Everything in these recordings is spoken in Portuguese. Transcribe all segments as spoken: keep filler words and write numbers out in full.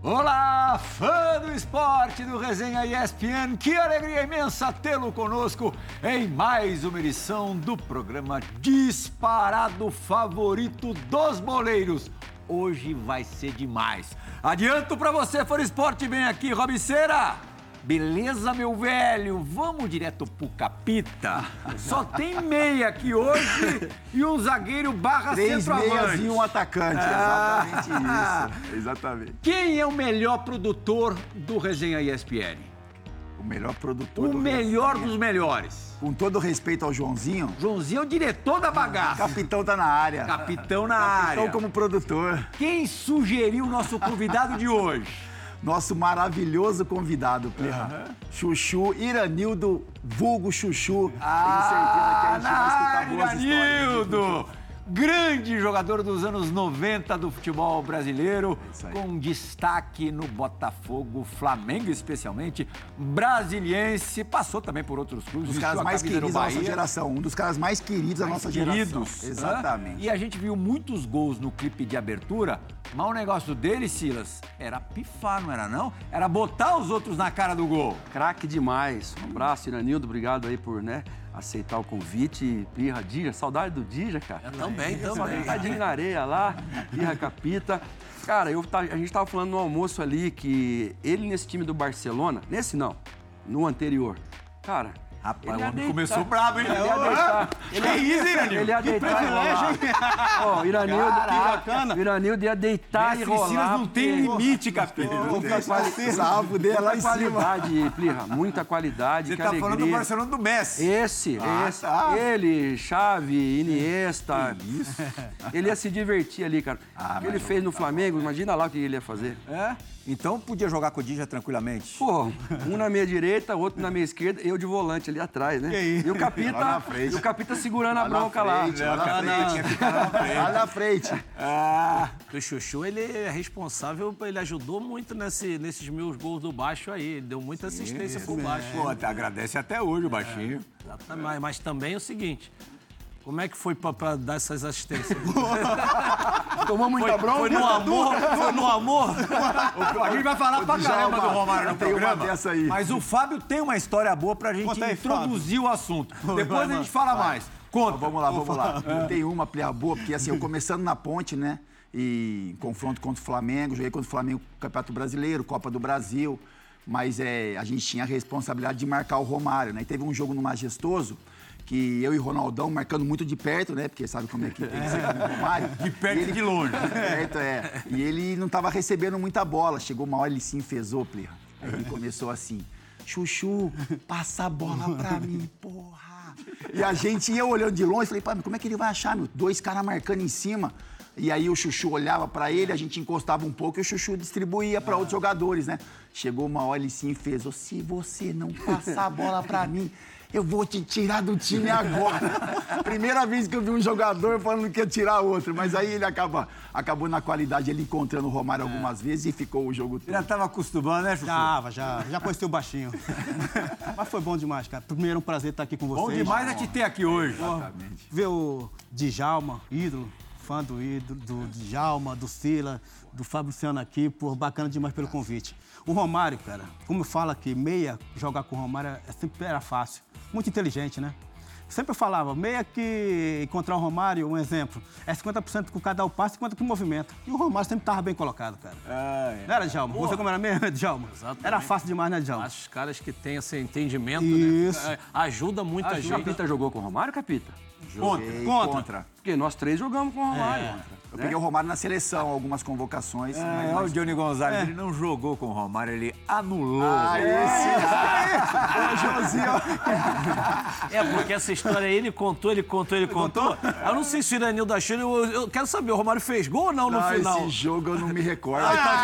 Olá, fã do esporte do Resenha E S P N, que alegria imensa tê-lo conosco em mais uma edição do programa disparado favorito dos boleiros. Hoje vai ser demais. Adianto pra você, fã do esporte, vem aqui, Robiceira. Beleza, meu velho? Vamos direto pro Capita. Só tem meia aqui hoje e um zagueiro barra Três centroavante. meias e um atacante, Ah. exatamente isso. Exatamente. Quem é o melhor produtor do Resenha E S P N? O melhor produtor O do melhor Resenha. dos melhores. Com todo respeito ao Joãozinho, Joãozinho é o diretor da o bagaça. capitão tá na área. Capitão na Capitão área. como produtor. Quem sugeriu o nosso convidado de hoje? Nosso maravilhoso convidado, Plirra. Chuchu, Iranildo, vulgo Chuchu. Ah, Tenho certeza que na a gente vai escutar área, boas histórias. Iranildo! Grande jogador dos anos noventa do futebol brasileiro, isso aí. com destaque no Botafogo, Flamengo especialmente, brasiliense, passou também por outros clubes. Um dos vestiu caras a mais camisa do queridos da nossa Bahia. geração. Um dos caras mais queridos da Mais nossa queridos, geração. né? Exatamente. E a gente viu muitos gols no clipe de abertura, mas o negócio dele, Silas, era pifar, não era não? Era botar os outros na cara do gol. Craque demais. Um abraço, Iranildo. Obrigado aí por, né, aceitar o convite. Pirra, Dija, saudade do Dija, cara. Eu também, Só também. deitadinho na areia lá, Pirra Capita. Cara, eu, tá- a gente tava falando no almoço ali que ele nesse time do Barcelona, nesse não, no anterior, cara... Rapaz, ele o ia homem deitar. começou brabo, hein? Ele ia deitar. Ele Que isso, Iranildo? Ele ia deitar e rolar. Ó, o Iranildo, Caraca. o Iranildo ia deitar e Mestre rolar. Silas não tem porque- limite, capeta. Muita qualidade. Essa árvore dele é lá em cima. qualidade, Plirra, muita qualidade, Você que tá alegria. falando do Barcelona do Messi. Esse, Ah, esse. tá. Ele, Xavi, Iniesta. Isso. Ele ia se divertir ali, cara. Ah, o que ele fez no Flamengo, imagina lá o que ele ia fazer. É? Então podia jogar com o Dija tranquilamente. Pô, um na meia direita, outro na meia esquerda, eu de volante ali atrás, né? E o Lá Capita, na frente. e o Capita segurando a Lá na bronca lá. frente, lá na Não, tinha que ficar lá na frente. Lá na frente. Ah, O Chuchu, ele é responsável, ele ajudou muito nesse, nesses meus gols do baixo aí. Ele deu muita assistência pro baixo. pô, até agradece até hoje o baixinho. Exatamente. Mas, mas também é o seguinte, como é que foi pra, pra dar essas assistências? Tomou muita Foi, bronca. foi no amor? Foi no amor? A gente vai falar pra Djalma, caramba do Romário no tem uma programa, dessa aí. mas o Fábio tem uma história boa pra gente Conta aí, introduzir o assunto. Depois a gente fala mais. Conta. Então, vamos lá, vamos lá. Eu tenho uma Plirra boa, porque assim, eu começando na ponte, né? E em confronto contra o Flamengo, joguei contra o Flamengo no Campeonato Brasileiro, Copa do Brasil. Mas é, a gente tinha a responsabilidade de marcar o Romário, né? E teve um jogo no Majestoso que eu e o Ronaldão marcando muito de perto, né? Porque sabe como é que tem que ser com o Romário. De perto e de longe. De perto, é. E ele não estava recebendo muita bola. Chegou uma hora, ele se enfesou, Plirra. Aí ele começou assim, Chuchu, passa a bola pra mim, porra. E a gente ia olhando de longe, falei, pá, mas como é que ele vai achar, meu? Dois caras marcando em cima. E aí o Chuchu olhava pra ele, a gente encostava um pouco e o Chuchu distribuía pra outros jogadores, né? Chegou uma hora, ele se enfesou, se você não passar a bola pra mim, eu vou te tirar do time agora. Primeira vez que eu vi um jogador falando que ia tirar outro, mas aí ele acaba, acabou na qualidade, ele encontrando o Romário algumas vezes e ficou o jogo Você já todo. tava acostumando, né, Chuchu? Tava, já, já conheci o baixinho. Mas foi bom demais, cara. Primeiro, um prazer estar aqui com vocês. Bom demais é te ter aqui hoje. Ver o Djalma, ídolo, fã do ídolo, do Djalma, do Sila, do Fábio Luciano aqui, por bacana demais pelo convite. O Romário, cara, como eu falo aqui, meia, jogar com o Romário é, sempre era fácil. Muito inteligente, né? Sempre eu falava, meia que encontrar o Romário, um exemplo, é cinquenta por cento com cada o passe e cinquenta por cento com o movimento. E o Romário sempre estava bem colocado, cara. Ah, é. Não era, Djalma? Você como era mesmo, Djalma? Exatamente. Era fácil demais, né, Djalma? Os caras que têm esse entendimento, Isso. né? Ajuda muita Ah, o gente. Capita jogou com o Romário, Capita? Conta. E Contra. contra. Porque nós três jogamos com o Romário. Eu peguei o Romário na seleção, algumas convocações. É, mas- olha o Johnny Gonzalez, ele não jogou com o Romário, ele anulou. Ah, esse! Ô, Joãozinho! É, porque essa história aí, ele contou, ele contou, ele contou. Eu não sei se o Iranildo achou, eu, eu quero saber, o Romário fez gol ou não no Não, final? esse jogo eu não me recordo.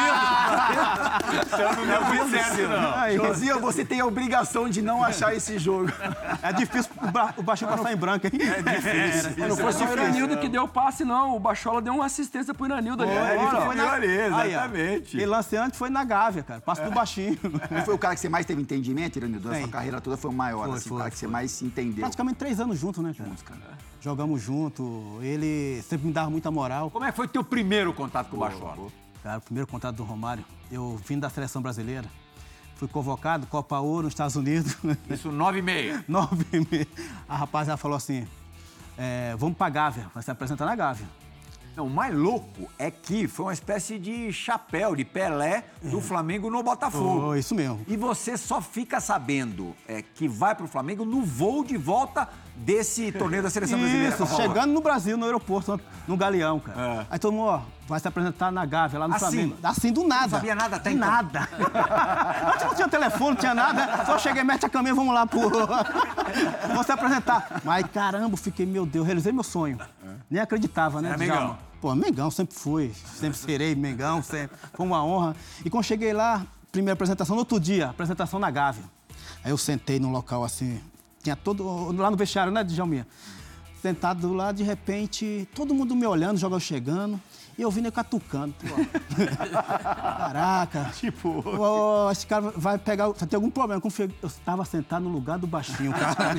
Tá vendo? Então não deu muito certo, não. Aí, Joãozinho, você tem a obrigação de não achar esse jogo. é difícil o, ba o baixinho passar em branco, hein? É difícil. Não foi só o Iranildo que deu o passe, não. O Bachola deu uma assistência pro Iranildo ali. É, ele agora, ó. foi na... ali, Aí, ó. exatamente. E lance antes foi na Gávea, cara. Passo do baixinho. Não foi o cara que você mais teve entendimento, Iranildo? A Tem. sua carreira toda foi o maior, Foi, assim, foi, o cara que você foi. mais se entendeu. Praticamente três anos juntos, né, cara? Jogamos junto. Ele sempre me dava muita moral. Como é que foi teu primeiro contato com o Bachola? Cara, o primeiro contato do Romário, eu vim da seleção brasileira. Fui convocado, Copa Ouro, nos Estados Unidos. Isso, nove e meia. Nove e meia. A rapaziada falou assim, é, vamos pra Gávea, vai se apresentar na Gávea. Não, o mais louco é que foi uma espécie de chapéu, de Pelé do é. Flamengo no Botafogo. Oh, isso mesmo. E você só fica sabendo é, que vai pro Flamengo no voo de volta desse torneio da Seleção Brasileira. Isso, chegando no Brasil, no aeroporto, no Galeão, cara. É. Aí todo mundo, ó, vai se apresentar na Gávea, lá no assim, Flamengo. Assim, do nada. Não sabia nada até então? Nada. Antes não tinha telefone, não tinha nada. Só cheguei, mete a caminha, vamos lá, pô. Vamos se apresentar. Mas, caramba, fiquei, meu Deus, realizei meu sonho. É. Nem acreditava, né, Mengão. Pô, Mengão, sempre fui. Sempre serei Mengão, sempre. Foi uma honra. E quando cheguei lá, primeira apresentação, no outro dia, apresentação na Gávea. Aí eu sentei num local assim, tinha todo, lá no vestiário, né, Djalminha? Sentado lá, de repente, todo mundo me olhando, jogador chegando, e eu vindo catucando. Pô. Caraca. Tipo... Pô, esse cara vai pegar... Vai ter algum problema. Eu estava sentado no lugar do baixinho, cara.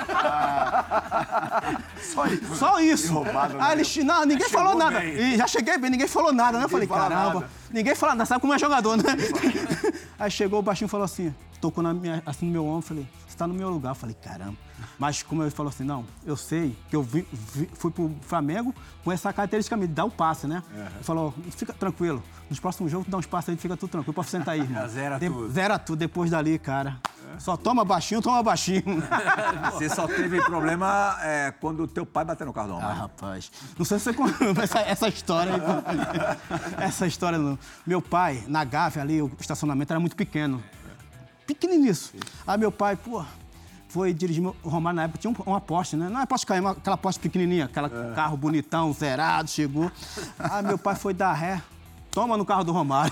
Só isso. Só isso. Roubado, Aí ele... Não, ninguém Chegou falou nada. bem. E já cheguei bem, ninguém falou nada, né? Eu falei, caramba. Nada. Ninguém falou nada. Sabe como é jogador, né? Aí chegou o baixinho e falou assim, tocou na minha, assim no meu ombro, falei, você tá no meu lugar. Eu falei, caramba. Mas como ele falou assim, não, eu sei que eu vi, vi, fui pro Flamengo com essa característica de dar o passe, né? Uhum. Ele falou, fica tranquilo, nos próximos jogos dá um espaço aí, fica tudo tranquilo, pode sentar aí, irmão. Zera De, tudo. Zera tudo depois dali, cara. É. Só toma baixinho, toma baixinho. Você só teve problema é, quando o teu pai bateu no carro do Ah, Romário. rapaz, não sei se você conhece essa, essa história aí. Essa história não. Meu pai, na Gávea ali, o estacionamento era muito pequeno. Pequenininho isso. Aí meu pai, pô... Foi dirigir o Romário na época, tinha uma Porsche, né? Não é Porsche Cayenne, aquela Porsche pequenininha, aquele é. carro bonitão, zerado, chegou. Aí meu pai foi dar ré, toma no carro do Romário.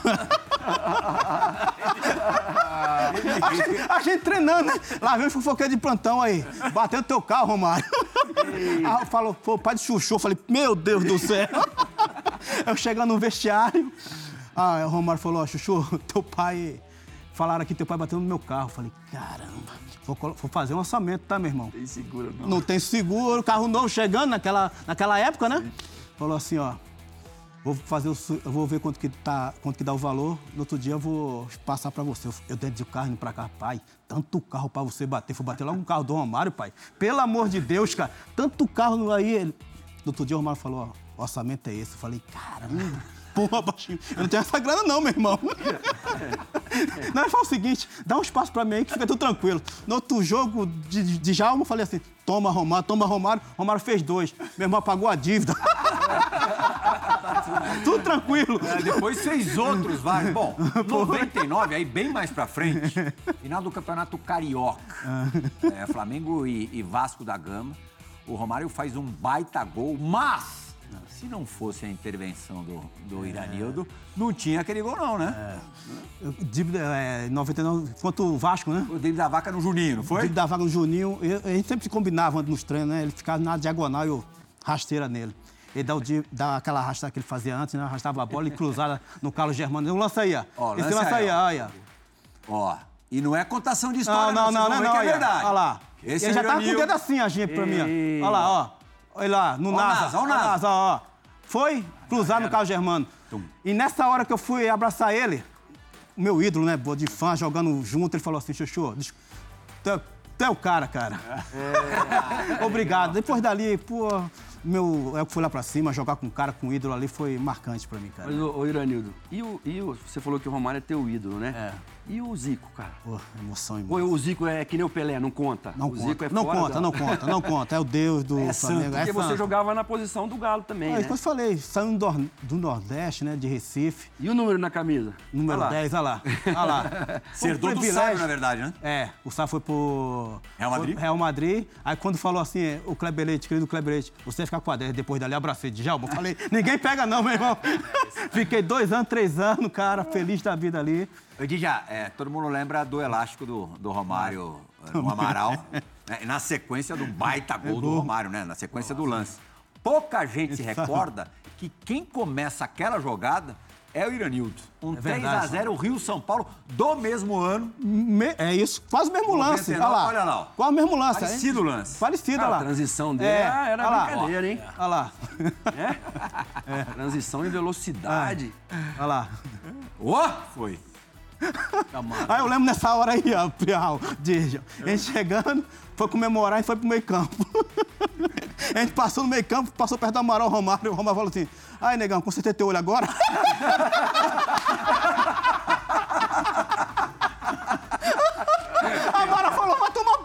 a, gente, a gente treinando, né? Lá vem o fofoqueiro de plantão aí, bateu no teu carro, Romário. Aí falou, pô, pai de chuchu, eu falei, meu Deus do céu. Eu chegando no vestiário, aí o Romário falou, ó, Chuchu, teu pai... Falaram que teu pai bateu no meu carro. Eu falei, caramba, vou, vou fazer um orçamento, tá, meu irmão? Não tem seguro, não. Não tem seguro, carro novo chegando naquela, naquela época, né? Sim. Falou assim, ó, vou fazer o, eu vou ver quanto que, tá, quanto que dá o valor, no outro dia eu vou passar pra você. Eu, eu dentro do carro indo pra cá, pai, tanto carro pra você bater, foi bater logo um carro do Romário, pai. Pelo amor de Deus, cara, tanto carro aí. Ele... No outro dia o Romário falou, ó, o orçamento é esse. Eu falei, caramba. Porra, baixinho, eu não tenho essa grana não, meu irmão. Não, ele falou o seguinte, dá um espaço pra mim aí que fica tudo tranquilo. No outro jogo de, de, de Jalma, eu falei assim, toma Romário, toma Romário. Romário fez dois. Meu irmão pagou a dívida. Tudo tranquilo. É, depois fez outros vários. Bom, noventa e nove, aí bem mais pra frente, final do Campeonato Carioca, é, Flamengo e, e Vasco da Gama, o Romário faz um baita gol, mas... Se não fosse a intervenção do, do é. Iranildo, não tinha aquele gol não, né? É. Dívida, é, noventa e nove, quanto o Vasco, né? O dívida da vaca no Juninho, não foi? O dívida da vaca no Juninho, eu, a gente sempre combinava nos treinos, né? Ele ficava na diagonal e eu rasteira nele. Ele dá, o, dá aquela arrastada que ele fazia antes, né? Arrastava a bola e cruzada no Carlos Germano. Eu lança aí, ó. ó Esse lança aí, ó. Aí, ó. E não é contação de história, não. Não, não, não, não. Que é verdade. Olha lá. Esse ele é já tava Iranildo. com o dedo assim, a gente, pra mim, ó. Olha lá, ó. Olha lá, no ó Nasa. Olha o Nasa, Nasa, ó. Foi cruzar no Carlos Germano. E nessa hora que eu fui abraçar ele, o meu ídolo, né, de fã, jogando junto, ele falou assim, Chuchu, tu é, tu é o cara, cara. É. Obrigado. Depois dali, pô, meu, eu fui lá pra cima, jogar com um cara, com um ídolo ali, foi marcante pra mim, cara. Mas, ô, ô Iranildo, e o, e o, você falou que o Romário é teu ídolo, né? É. E o Zico, cara? Pô, emoção Pô, imensa. o Zico é que nem o Pelé, não conta? Não o conta, Zico é não fora conta, da... não conta, não conta. É o Deus do É Flamengo. santo, Porque é você santo. jogava na posição do Galo também, É né? isso que eu falei, saindo do, do Nordeste, né, de Recife. E o número na camisa? Número Olha lá. dez, olha lá. Olha lá. Você herdou do privilégio. Sábio, na verdade, né? É, o Sá foi pro... Real Madrid? Real Madrid. Aí quando falou assim, o Kleber Leite, querido Kleber Leite, você vai ficar com a dez. Depois dali, abracei de Djalma. Eu falei, ninguém pega não, meu irmão. Fiquei dois anos, três anos, cara, feliz da vida ali. Eu disse já, é, todo mundo lembra do elástico do, do Romário no Amaral, né? Na sequência do baita gol do Romário, né? Na sequência do lance. Pouca gente se recorda que quem começa aquela jogada é o Iranildo. Um É três verdade. a zero Rio-São Paulo do mesmo ano. Me- é isso, quase o mesmo lance. noventa e nove, Olha lá. olha lá, ó. Quase o mesmo lance. Parecido o hein? lance. Parecido, Cara, olha a lá. transição dele É, era, era olha lá. brincadeira, hein? Olha lá. É? Transição em velocidade. Olha lá. Ó, foi. Aí eu lembro nessa hora aí, ó, Piau, de a gente chegando, foi comemorar e foi pro meio campo. A gente passou no meio campo, passou perto do Amaral, Romário, o Romário falou assim, ai, negão, consertei teu olho agora? A Mara falou, vai tomar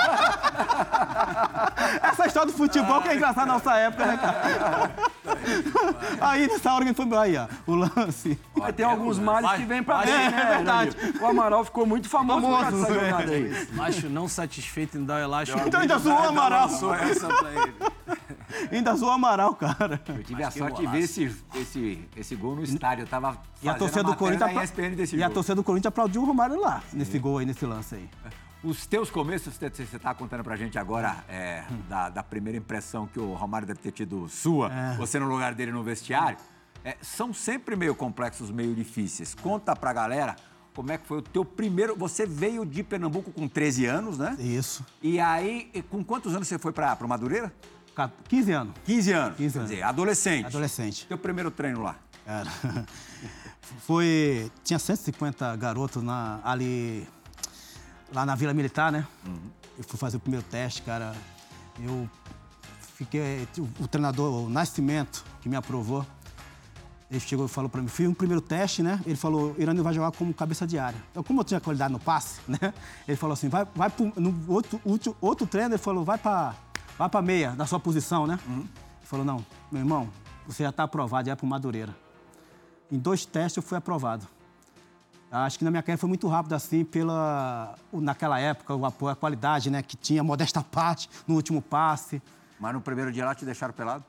banho. Essa história do futebol que é engraçada na nossa época, né, cara? Aí, nessa hora que a gente foi, aí, ó, o lance. Mas tem alguns males que vêm pra vai- bem, é, né? é verdade. Iranildo? O Amaral ficou muito famoso por causa dessa jogada aí. Macho não satisfeito em dar o elástico. Então ainda zoou o Amaral. Lançou essa pra ele. Ainda zoou o Amaral, cara. Eu tive a Mas que sorte de ver esse, esse, esse gol no estádio. Eu tava E a fazendo torcida do matéria Corinthians... da E S P N desse E a jogo. torcida do Corinthians aplaudiu o Romário lá, nesse gol aí, nesse lance aí. Os teus começos, você você tá contando pra gente agora é, da, da primeira impressão que o Romário deve ter tido sua, É. você no lugar dele no vestiário, é, são sempre meio complexos, meio difíceis. Conta pra galera como é que foi o teu primeiro... Você veio de Pernambuco com treze anos, né? Isso. E aí, e com quantos anos você foi pra, pro Madureira? Ca- quinze anos. quinze anos. quinze Quer anos. dizer, adolescente. Adolescente. Teu primeiro treino lá. Cara, foi... Tinha cento e cinquenta garotos na, ali... Lá na Vila Militar, né? Eu fui fazer o primeiro teste, cara. Eu fiquei... O, o treinador, o Nascimento, que me aprovou, ele chegou e falou pra mim, fiz um primeiro teste, né? Ele falou, Irânio vai jogar como cabeça de área. Eu, como eu tinha qualidade no passe, né? Ele falou assim, vai, vai pro... No outro, outro, outro treino, ele falou, vai pra, vai pra meia, na sua posição, né? Ele falou, não, meu irmão, você já tá aprovado, já é pro Madureira. Em dois testes eu fui aprovado. Acho que na minha carreira foi muito rápido, assim, pela... Naquela época, o apoio, a qualidade, né? Que tinha, modesta parte, no último passe. Mas no primeiro dia lá te deixaram pelado?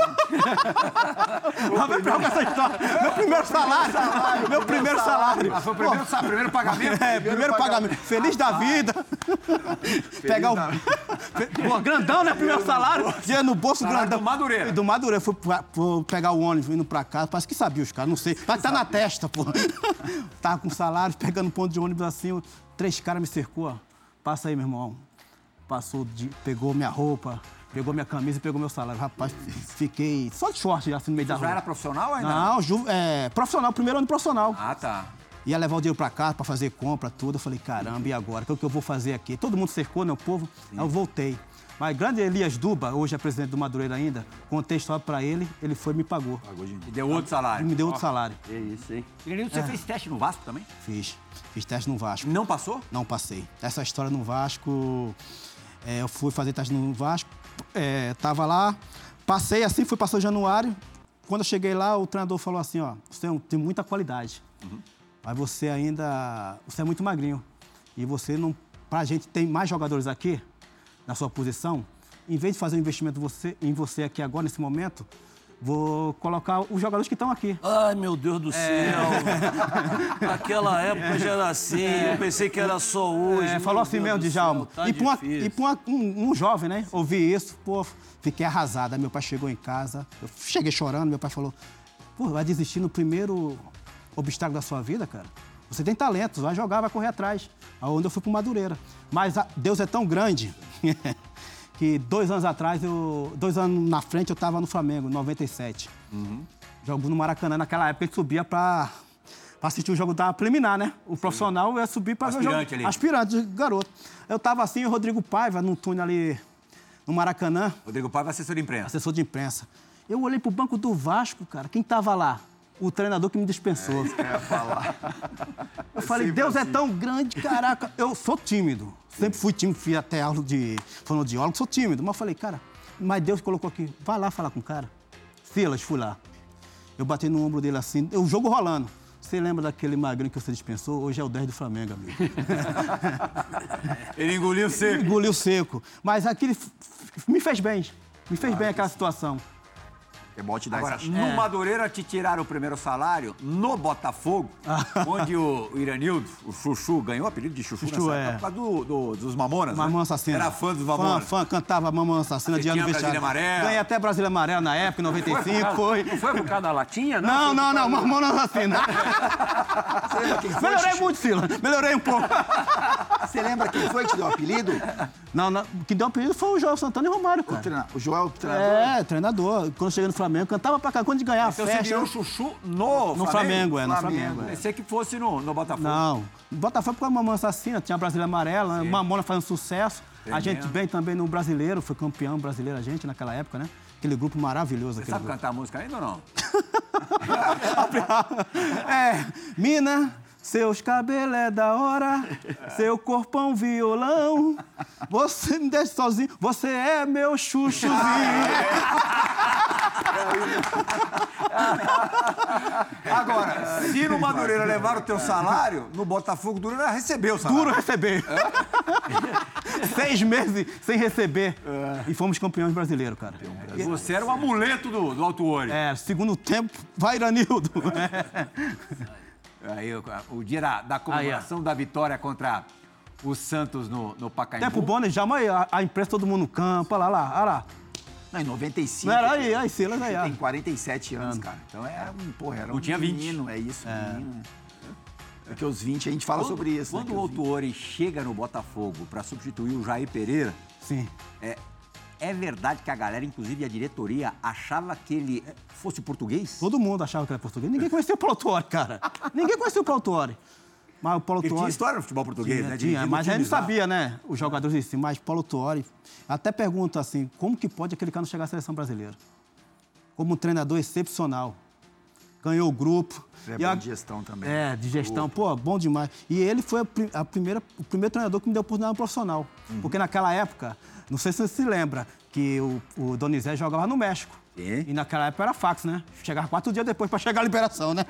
Lá vai pra essa história. Meu primeiro salário. Meu primeiro salário. Ah, foi o primeiro, sa- primeiro pagamento? É, primeiro pagamento. Feliz da vida. Pegar o... Pô, grandão, né? Primeiro salário. Dinheiro no bolso, Salário grandão. do Madureira. Do Madureira. Fui, pra- fui pegar o ônibus, indo pra casa. Parece que sabia os caras, não sei. Mas tá na testa, pô. Tava com salário, pegando ponto de ônibus assim. Três caras me cercou, ó. Passa aí, meu irmão. Passou, de... pegou minha roupa, pegou minha camisa e pegou meu salário. Rapaz, fiquei só de short assim no meio da Já rua. era profissional ou ainda? Não, ju... é, profissional, primeiro ano profissional. Ah, tá. Ia levar o dinheiro pra casa pra fazer compra, tudo. Eu falei, caramba, e agora? O que, é que eu vou fazer aqui? Todo mundo cercou, né, o povo? Aí eu voltei. Mas grande Elias Duba, hoje é presidente do Madureira ainda, contei a história pra ele, ele foi e me pagou. E deu outro Ele salário. me deu outro salário. É isso, hein? Iranildo, você fez teste no Vasco também? Fiz. Fiz teste no Vasco. Não passou? Não passei. Essa história no Vasco, é, eu fui fazer teste no Vasco, é, tava lá, passei assim, fui para São Januário. Quando eu cheguei lá, o treinador falou assim, ó, você tem muita qualidade, uhum. mas você ainda, você é muito magrinho. E você não, pra gente tem mais jogadores aqui, na sua posição, em vez de fazer um investimento você, em você aqui agora, nesse momento, vou colocar os jogadores que estão aqui. Ai, meu Deus do céu. Naquela época já era assim. Eu pensei que era só hoje. É, Meu falou assim Deus mesmo, do Djalma. céu, tá e pra, uma- difícil. e pra uma- um, um jovem, né? Ouvir isso, pô, fiquei arrasado. Aí meu pai chegou em casa, eu cheguei chorando, meu pai falou, pô, vai desistir no primeiro obstáculo da sua vida, cara? Você tem talento, vai jogar, vai correr atrás. Aonde eu fui pro Madureira. Mas a- Deus é tão grande que dois anos atrás, eu, dois anos na frente, eu tava no Flamengo, em noventa e sete. Jogo no Maracanã, naquela época ele subia pra, pra assistir o jogo da preliminar, né? O profissional ia subir pra ver o jogo. Aspirante ali. Aspirante, garoto. Eu tava assim, o Rodrigo Paiva, num túnel ali no Maracanã, Rodrigo Paiva, assessor de imprensa. assessor de imprensa. Eu olhei pro banco do Vasco, cara, quem tava lá? O treinador que me dispensou. Eu falei, Deus é tão grande, caraca. Eu sou tímido, sempre fui tímido, fiz até aula de fonoaudiólogo, sou tímido. Mas eu falei, cara, mas Deus colocou aqui, vai lá falar com o cara. Silas, fui lá. Eu bati no ombro dele assim, o jogo rolando. Você lembra daquele magrinho que você dispensou? Hoje é o dez do Flamengo, amigo. Ele engoliu seco. Engoliu seco. Mas aquilo f- f- me fez bem. Me fez bem aquela situação. Futebol te dá Agora, essa no chance. Madureira te tiraram o primeiro salário no Botafogo, onde o Iranildo, o Chuchu, ganhou o apelido de Chuchu, Chuchu, nessa é. época, por causa do, do- dos Mamonas, Mamãe né? Assassina. Era fã dos Mamonas. Fã, fã, cantava Mamãe Assassina Você de ano tinha vestiário. Brasília Amarela. Ganhei até Brasília Amarela na época, em noventa e cinco, foi. Não foi por causa da latinha, não? Não, Foi não, por não, causa- Mamãe Assassina. Você lembra quem foi, Melhorei Chuchu? muito, Sila. Melhorei um pouco. Você lembra quem foi que te deu o apelido? Não, não, o que deu um apelido foi o Joel Santana e o Romário, O, cara. treina- o Joel, o treinador. É, treinador. Quando eu cheguei no Flamengo, cantava pra cá. Quando de ganhar a Então você festa... virou o Chuchu no, No Flamengo, é, no Flamengo, é. Pensei que fosse no, no Botafogo. Não, o Botafogo por causa da Mamãe Assassina, tinha a Brasília Amarela, a Mamona fazendo sucesso. A gente Tremendo. bem também no Brasileiro, foi campeão brasileiro a gente naquela época, né? Aquele grupo maravilhoso. Você Aquele sabe grupo. cantar música ainda ou não? É, mina, seus cabelos é da hora, seu corpão violão, você me deixa sozinho, você é meu chuchuzinho. Agora, se no Madureira levaram o teu salário, no Botafogo Duro era receber o salário. Duro receber. Seis meses sem receber. E fomos campeões brasileiros, cara. Você era o amuleto do, do Alto Ori. É, segundo tempo, vai, Iranildo. Aí, o, o dia da, da comemoração da vitória contra o Santos no, no Pacaembu. Tempo bom, né? Já, mas a, a imprensa, todo mundo no campo, olha lá, lá, olha lá. Não, em noventa e cinco. Não era aí, aí, Silas, aí, Ele ó. tem quarenta e sete anos, cara. Então era um, porra, era Não um tinha vinte. menino, é isso, menino. Porque os vinte a gente fala Quando- sobre isso. Quando né, o que os Alto Ori chega no Botafogo para substituir o Jair Pereira, Sim. é, é verdade que a galera, inclusive a diretoria, achava que ele fosse português? Todo mundo achava que era português. Ninguém conhecia o Paulo Tuori, cara. Ninguém conhecia o Paulo Tuori. Mas o Paulo Ele tinha Tuori... história no futebol português, Tinha, né? tinha, Dirigindo mas a gente times não lá. sabia, né? Os jogadores em si, mas Paulo Tuori... Até pergunto assim, como que pode aquele cara não chegar à seleção brasileira? Como um treinador excepcional. Ganhou o grupo. É E bom a- de gestão também. É, de gestão. Pô, bom demais. E ele foi a, pri- a primeira, o primeiro treinador que me deu oportunidade no profissional. Uhum. Porque naquela época, não sei se você se lembra, que o, o Donizete jogava no México. Sim. E naquela época era fax, né? Chegava quatro dias depois pra chegar a liberação, né?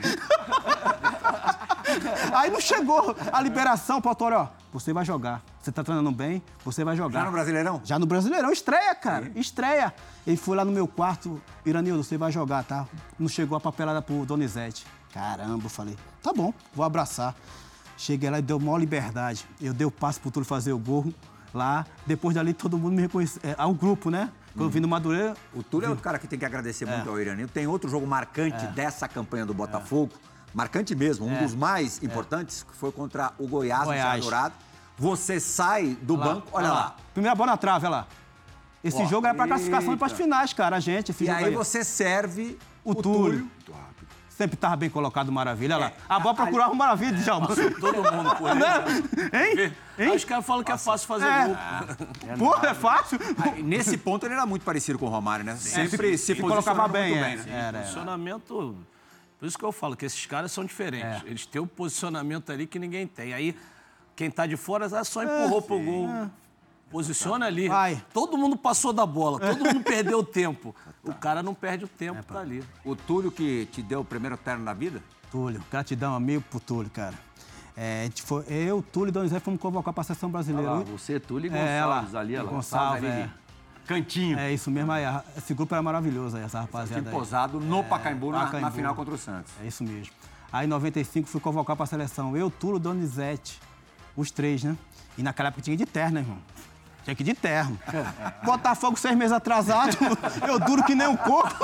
Aí não chegou a liberação, Paulo Tuori, ó, você vai jogar. Você tá treinando bem, você vai jogar. Já no Brasileirão? Já no Brasileirão, estreia, cara, estreia. Ele foi lá no meu quarto, Iranildo, você vai jogar, tá? Não chegou a papelada pro Donizete. Caramba, eu falei, tá bom, vou abraçar. Cheguei lá e deu maior liberdade. Eu dei o passe pro Túlio fazer o gol lá. Depois dali, todo mundo me reconheceu. É, ao grupo, né? Quando eu vim no Madureira, O Túlio é outro cara que tem que agradecer É. muito ao Iranildo. Tem outro jogo marcante dessa campanha do Botafogo, marcante mesmo, um dos mais importantes, que foi contra o Goiás, no Goiás. Serra Dourado. Você sai do lá, banco, olha lá. Primeira bola na trave, olha lá. Esse Ó, jogo era pra classificação e pras eita. finais, cara, a gente. Esse E jogo aí você serve O Túlio. Sempre tava bem colocado, Maravilha. Olha lá. A bola procurava o Maravilha, Djalma. Todo mundo por ele. Hein? Aí os caras falam que é fácil fazer É. gol. Porra, é fácil. Aí, nesse ponto ele era muito parecido com o Romário, né? Sempre se se colocava posicionava bem, muito é. bem, né? Era, era. Posicionamento. Por isso que eu falo que esses caras são diferentes. É. Eles têm um posicionamento ali que ninguém tem. Aí, quem tá de fora ah, só empurrou pro gol. Posiciona ali. Vai. Todo mundo passou da bola, todo mundo perdeu o tempo. O cara não perde o tempo, tá ali. O Túlio que te deu o primeiro terno na vida? Túlio, gratidão, amigo pro Túlio, cara. É, a gente foi, eu, Túlio e Donizete fomos convocar pra seleção brasileira. Olha lá, você, Túlio e É, Gonçalves lá, ali, olha lá. Gonçalves, ali. é. Cantinho. É isso mesmo aí. a- Esse grupo era maravilhoso aí, essa rapaziada Time aí. posado no Pacaembu, na, Pacaembu. na final contra o Santos. É isso mesmo. Aí em noventa e cinco fui convocar pra seleção. Eu, Túlio, Donizete. Os três, né? E naquela época tinha que ir de terno, né, irmão? Tinha que ir de terno. Botafogo seis meses atrasado, eu duro que nem um coco.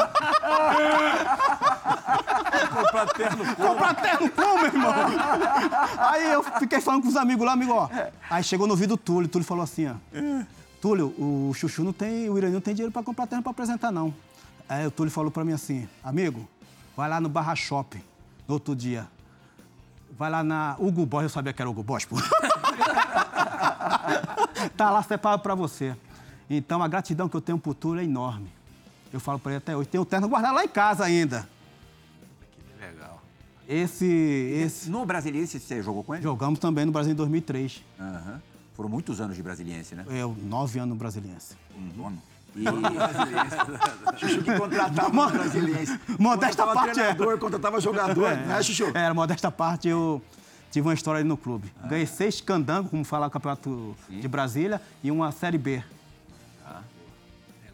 Comprar terno Comprar terno como, meu irmão? Aí eu fiquei falando com os amigos lá, amigo, ó. Aí chegou no ouvido do Túlio, Túlio falou assim, ó. Túlio, o Chuchu não tem, o Iranildo não tem dinheiro pra comprar terno pra apresentar, não. Aí o Túlio falou pra mim assim, amigo, vai lá no Barra Shopping, no outro dia. Vai lá na Hugo Boss, eu sabia que era Hugo Boss, pô. Tá lá separado pra você. Então a gratidão que eu tenho pro Túlio é enorme. Eu falo pra ele até hoje. Tem o terno guardado lá em casa ainda. Legal. Esse, esse... No Brasiliense você jogou com ele? Jogamos também no Brasil em dois mil e três. Aham. Foram muitos anos de Brasiliense, né? Eu, nove anos no Brasiliense. Dono. E Chuchu que contratava o brasileiro. Modesta Contratava parte, é. treinador, contratava jogador, né, Chuchu? Era, modesta parte, eu tive uma história ali no clube. Ganhei seis candangos, como falar o Campeonato de Brasília, e uma Série B.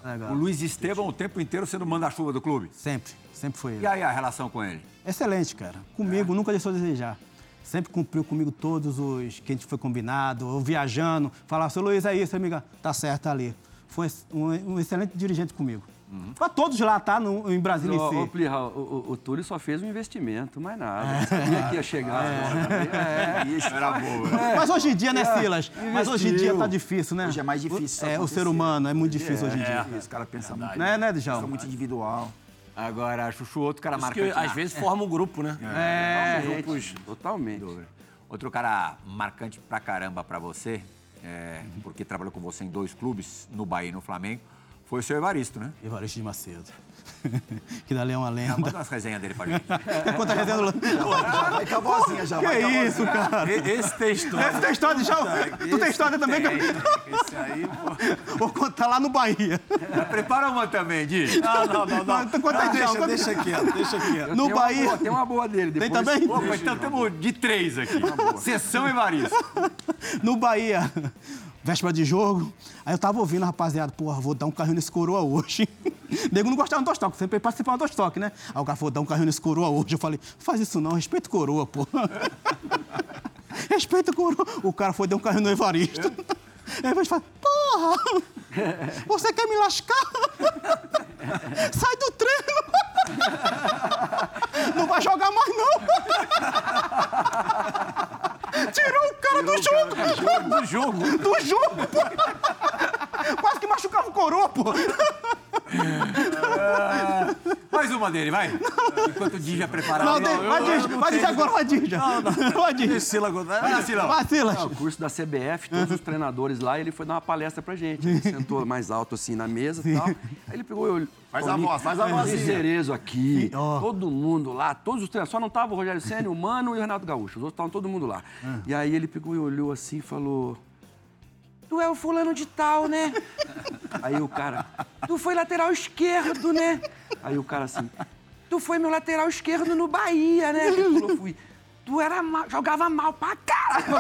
Legal. O Luiz Estevam o tempo inteiro sendo manda-chuva do clube. Sempre, sempre foi ele. E aí a relação com ele? Excelente, cara. Comigo, nunca deixou de desejar. Sempre cumpriu comigo todos os que a gente foi combinado, eu viajando, falava, seu Luiz, é isso, amiga, tá certo, tá ali. Foi um, um excelente dirigente comigo. Uhum. Pra todos lá, tá? No, em Brasília em si. Ô, Plirra, o, o, o Túlio só fez um investimento, mais nada. Não sabia que ia chegar. É. É. Isso era boa. É. Mas hoje em dia, né, Silas? Mas hoje em dia tá difícil, né? Hoje é mais difícil. O, é, o ser humano é muito difícil é, hoje em dia. Os caras pensam muito. Não é, né, Djalma? É muito individual. Agora, Chuchu, outro cara Isso marcante. que, às vezes forma um grupo, né? É, grupos, totalmente. Outro cara marcante pra caramba pra você, é, porque trabalhou com você em dois clubes, no Bahia e no Flamengo, foi o seu Evaristo, né? Evaristo de Macedo. Que dali é uma lenda. Manda umas resenhas dele pra gente. Conta a resenha do... Vai com a vozinha já. Que vai é isso, cara? Esse tem história. Esse tem história de já. Tu tem história também? Tem, esse aí, pô. Vou contar lá no Bahia. Prepara uma também, Di. Não, não, não, não. Então conta aí, deixa, Djalma. deixa quieto, deixa quieto. No tem Bahia... Uma boa, tem uma boa dele. Depois, Tem também? Opa, então temos de três aqui. Sessão Evaristo. No Bahia, véspera de jogo, aí eu tava ouvindo, rapaziada, porra, vou dar um carrinho nesse coroa hoje. Nego não gostava do Dostoque, sempre participava do Dostoque, né? Aí o cara falou, dar um carrinho nesse coroa hoje. Eu falei, faz isso não, respeita o coroa, porra. Respeita o coroa. O cara foi dar um carrinho no Evaristo. Aí o Evaristo fala, porra, você quer me lascar? Sai do treino. Não vai jogar mais, não. Tirou o cara do jogo. Do jogo. Do jogo, pô. Quase que machucava o coroa, pô. Ah, mais uma dele, vai. Enquanto o Di já preparava. Não, tem, vai, Dija, vai, Dija agora, vai, Dija. Não, não. Vai, Dija. Sila agora. Vai lá, Silão. Vai, Silas. O curso da C B F, todos os treinadores lá, ele foi dar uma palestra pra gente. Ele sentou mais alto assim na mesa e tal. Aí ele pegou e olhou. Faz a voz, faz a vozinha. Cerezo aqui, Ó. todo mundo lá, todos os treinadores. Só não tava o Rogério Ceni, o Mano e o Renato Gaúcho. Os outros estavam todo mundo lá. E aí ele pegou e olhou assim e falou... Tu é o fulano de tal, né? Aí o cara... Tu foi lateral esquerdo, né? Aí o cara assim... Tu foi meu lateral esquerdo no Bahia, né? Ele falou, fui... Tu era mal, jogava mal pra caralho.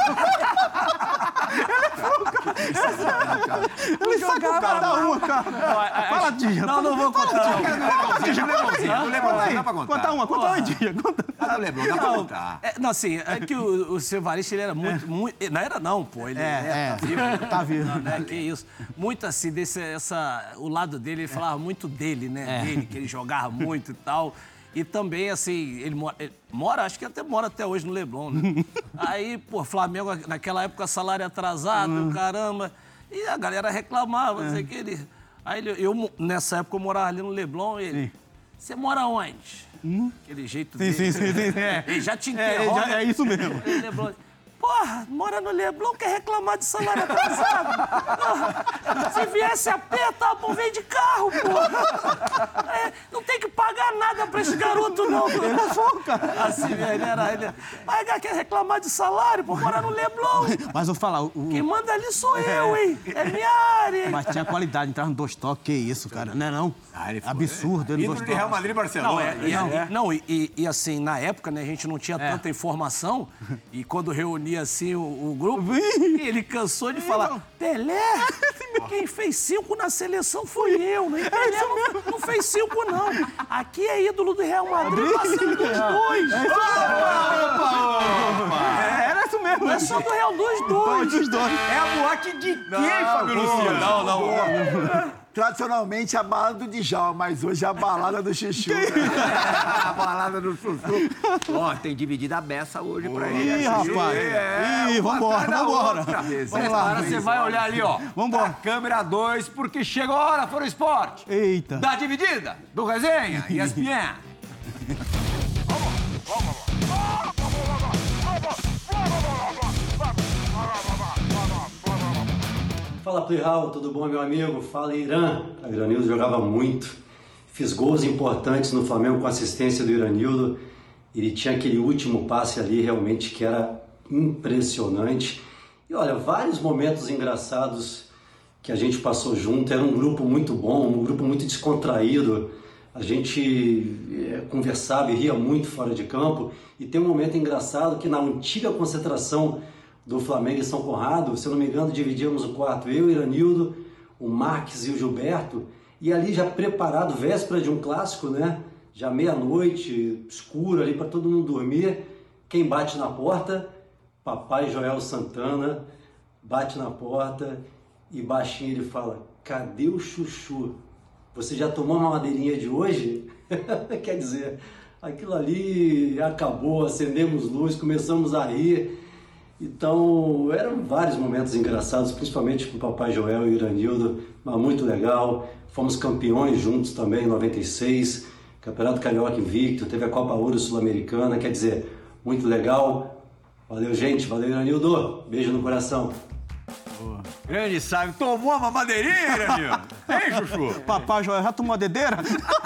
Ele sabe cada uma, cara. Fala, Dija. Não, não vou contar. Dija, Leblonzinho, Leblonzinho, dá pra contar. Conta uma, conta uma, Dija. Conta. Ah, Leblon, dá pra contar. É, não, assim, é que o, o seu Evaristo, ele era muito, muito... Não era não, pô. Ele É, tá vivo. é, tá vivo. Não, né? Que isso. Muito assim, desse, essa, o lado dele, ele falava muito dele, né? Dele, que ele jogava muito e tal. E também, assim, ele mora, ele mora, acho que até mora até hoje no Leblon, né? Aí, pô, Flamengo, naquela época, salário atrasado, caramba. E a galera reclamava, não sei o que. Ele, aí ele, eu, nessa época, eu morava ali no Leblon e ele... Você mora onde? Aquele jeito Sim, dele. sim, sim, sim. É, Ele já te é, interroga. já- é isso mesmo. Ele Leblon, porra, mora no Leblon, quer reclamar de salário atrasado? Porra, se viesse a pé, tá bom, vem de carro, porra. É, não tem que pagar nada pra esse garoto, não. Ele é foca. Assim, ele era... Ele, mas quer reclamar de salário, pô, morar no Leblon. Mas eu vou falar, o, Quem manda ali sou eu, hein? É minha área, hein? mas tinha qualidade, entrar no dois toques, que isso, cara. Não é não? Ah, ele foi- Absurdo, ele no Ídolo dois de Real toques. Madrid e Não, Barcelona. é, e, né? e- não e, e- e, assim, na época, né, a gente não tinha tanta informação, e quando reunia, assim, o, o grupo, ele cansou de falar, Pelé, quem fez cinco na seleção fui eu, né? Pelé não, não fez cinco, não. Aqui é ídolo do Real Madrid, passando dos dois. É, era isso mesmo. Não é só do Real, dos Dois, dois. dos dois. É a boate de quem, Fábio Luciano? Não, não. Tradicionalmente a balada do Djalma, mas hoje é a balada do Chuchu. A balada do Chuchu. Ó, tem dividida a beça hoje pra ele. Ih, rapaz. Ih, vambora, atrás da vambora. outra. Vamos lá. Agora você vai olhar ali, ó. Vambora. Pra câmera dois, porque chegou a hora, Foro Esporte. Eita. Da dividida, do Resenha, E S P N. Fala Plihal, tudo bom meu amigo? Fala Irã. A Iranildo jogava muito, fiz gols importantes no Flamengo com assistência do Iranildo. Ele tinha aquele último passe ali realmente que era impressionante. E olha, vários momentos engraçados que a gente passou junto. Era um grupo muito bom, um grupo muito descontraído. A gente é, conversava e ria muito fora de campo. E tem um momento engraçado que na antiga concentração do Flamengo em São Conrado, se eu não me engano, dividíamos o quarto, eu, Iranildo, o Marques e o Gilberto, E ali já preparado, véspera de um clássico, né? Já meia-noite, escuro ali para todo mundo dormir. Quem bate na porta? Papai Joel Santana bate na porta e baixinho ele fala: cadê o Chuchu? Você já tomou uma madeirinha de hoje? Quer dizer, aquilo ali acabou, acendemos luz, começamos a rir. Então, eram vários momentos engraçados, principalmente com o Papai Joel e o Iranildo, mas muito legal. Fomos campeões juntos também em noventa e seis, Campeonato Carioca invicto, teve a Copa Ouro Sul-Americana, quer dizer, muito legal. Valeu, gente, valeu, Iranildo, beijo no coração. Grande sábio, tomou uma madeirinha, Iranildo? Hein, Chuchu? Papai Joel já tomou a dedeira?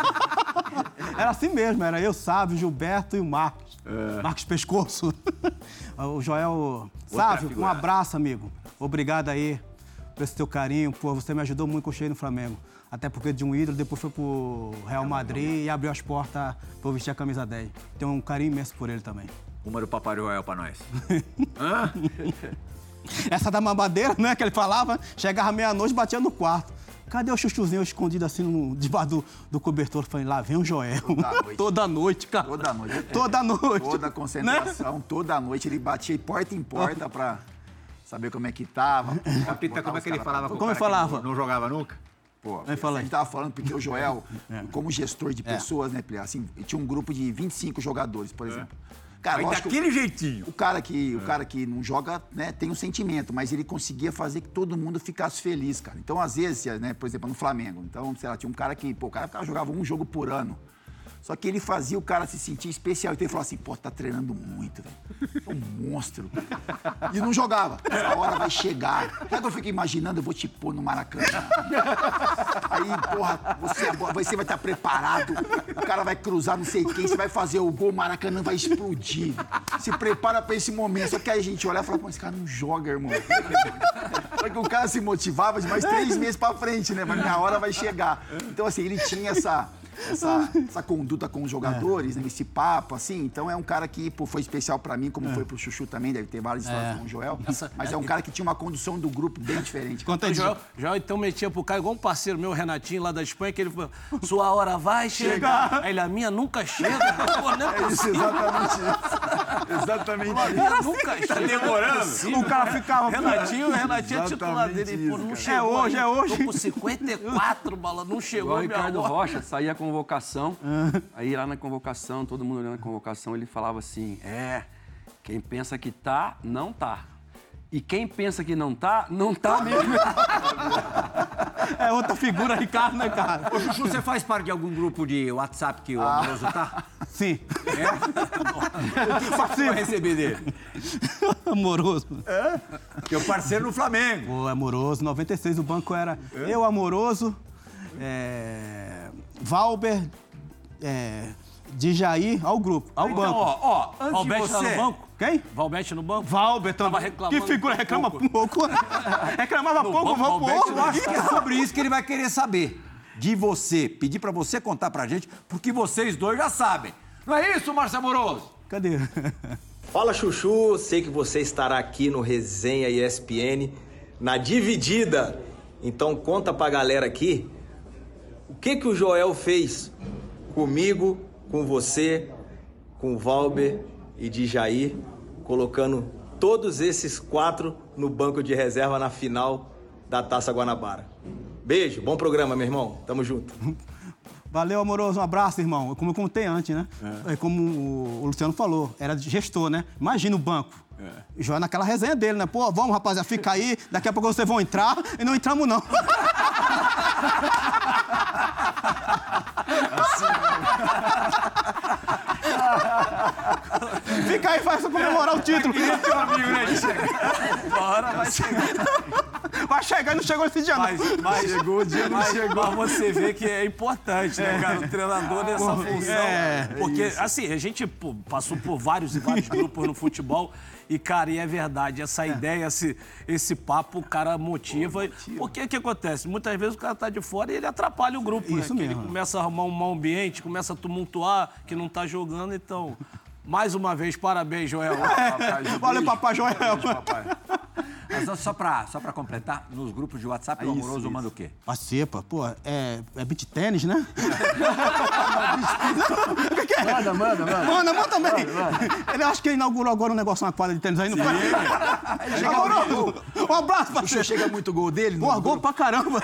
Era assim mesmo, era eu, Sávio, Gilberto e o Marcos. É. Marcos Pescoço. O Joel... Sávio, um abraço, amigo. Obrigado aí por esse teu carinho. Pô, você me ajudou muito com o cheio no Flamengo. Até porque de um ídolo, depois foi pro Real Madrid e abriu as portas pra eu vestir a camisa dez. Tenho um carinho imenso por ele também. Uma do Papai Joel pra nós. Hã? Essa da mamadeira, né, que ele falava, chegava meia-noite e batia no quarto. Cadê o chuchuzinho escondido assim no, debaixo do, do cobertor? Falei, lá vem o Joel. Toda noite, toda noite cara. Toda noite. Toda noite. Toda a concentração, né? Toda noite. Ele batia porta em porta pra saber como é que tava. Capita, como é que ele falava? Como ele falava? Não, não jogava nunca? Pô, a gente tava falando porque o Joel, é. como gestor de pessoas, é. né, assim, tinha um grupo de vinte e cinco jogadores, por exemplo. É. Cara, mas daquele jeitinho. O cara, que, é. o cara que não joga, né, tem um sentimento, mas ele conseguia fazer que todo mundo ficasse feliz, cara. Então, às vezes, né, por exemplo, no Flamengo, então, sei lá, tinha um cara que, pô, o cara ficava, jogava um jogo por ano. Só que ele fazia o cara se sentir especial. Então ele falava assim, pô, tá treinando muito, velho. É um monstro. E não jogava. Essa hora vai chegar. Sabe que eu fico imaginando, eu vou te pôr no Maracanã. Aí, porra, você, você vai estar preparado. O cara vai cruzar não sei quem, você vai fazer o gol, o Maracanã vai explodir. Se prepara pra esse momento. Só que aí a gente olha e fala, pô, esse cara não joga, irmão. Só que o cara se motivava de mais três meses pra frente, né? Mas minha hora vai chegar. Então, assim, ele tinha essa... Essa, essa conduta com os jogadores, é. né, esse papo, assim. Então, é um cara que pô, foi especial pra mim, como é. foi pro Chuchu também, deve ter várias histórias é. com o Joel. Essa, mas é, é um cara que tinha uma condução do grupo bem diferente. Conta aí, Joel, Joel, então, metia pro cara, igual um parceiro meu, Renatinho, lá da Espanha, que ele falou, sua hora vai chegar. Chegar. Aí ele, a minha nunca chega. Pô, não é, é isso, exatamente isso. Exatamente isso. A minha nunca chega. Tá demorando. O cara ficava... Renatinho, Renatinho é titular dele. Pô, não chegou. É hoje, é hoje. Tô com cinquenta e quatro, bala, não chegou. O Ricardo Rocha saía a convocação. Aí lá na convocação, todo mundo olhando a convocação, ele falava assim, é, quem pensa que tá, não tá. E quem pensa que não tá, não tá mesmo. É outra figura, Ricardo, né, cara? Ô, Chuchu, você faz parte de algum grupo de WhatsApp que o ah. Amoroso tá? Sim. É? O que você vai receber dele? Amoroso. É? Teu parceiro no Flamengo. O Amoroso, noventa e seis, o banco era é? eu, Amoroso, é... Valber... É, de Jair ao grupo, ao então, banco. Ó, ó, antes Valbete de você... tá no banco? Quem? Valbete no banco? Valber tava reclamando. Que figura, reclama pouco. pouco. Reclamava no pouco, banco, pouco. Eu acho que é sobre isso que ele vai querer saber. De você. Pedir pra você contar pra gente, porque vocês dois já sabem. Não é isso, Márcio Amoroso? Cadê? Fala, Chuchu. Sei que você estará aqui no Resenha E S P N, na Dividida. Então conta pra galera aqui o que que o Joel fez comigo, com você, com o Valber e de Jair, colocando todos esses quatro no banco de reserva na final da Taça Guanabara. Beijo, bom programa, meu irmão. Tamo junto. Valeu, Amoroso. Um abraço, irmão. Como eu contei antes, né? É. Como o Luciano falou, era gestor, né? Imagina o banco. É. Joel naquela resenha dele, né? Pô, vamos, rapaziada, fica aí. Daqui a pouco vocês vão entrar. E não entramos, não. Fica aí, faz comemorar o título. É teu amigo, né? Bora, vai chegar. Vai chegar e não chegou esse dia, mas, não. Mas chegou o dia, não mas, chegou. Mas você vê que é importante, né, cara? O treinador nessa função. É, porque, é assim, a gente pô, passou por vários e vários grupos no futebol. E, cara, e é verdade, essa é. ideia, esse, esse papo, o cara motiva. Pô, motiva. Porque o que acontece? Muitas vezes o cara tá de fora e ele atrapalha o grupo, Isso né? mesmo. Ele começa a arrumar um mau ambiente, começa a tumultuar, que não tá jogando, então... Mais uma vez, parabéns, Joel. É. Valeu, Papai Joel. Beijo, papai. Mas só pra, só pra completar, nos grupos de WhatsApp, o Isso, Amoroso isso. manda o quê? Participa, pô, é, é beach tênis, né? Manda, manda, manda. Manda, manda também. Ele acha que inaugurou agora um negócio, uma quadra de tênis aí no parque. Amoroso, um abraço, O senhor parceiro. chega muito gol dele? Pô, gol pra caramba.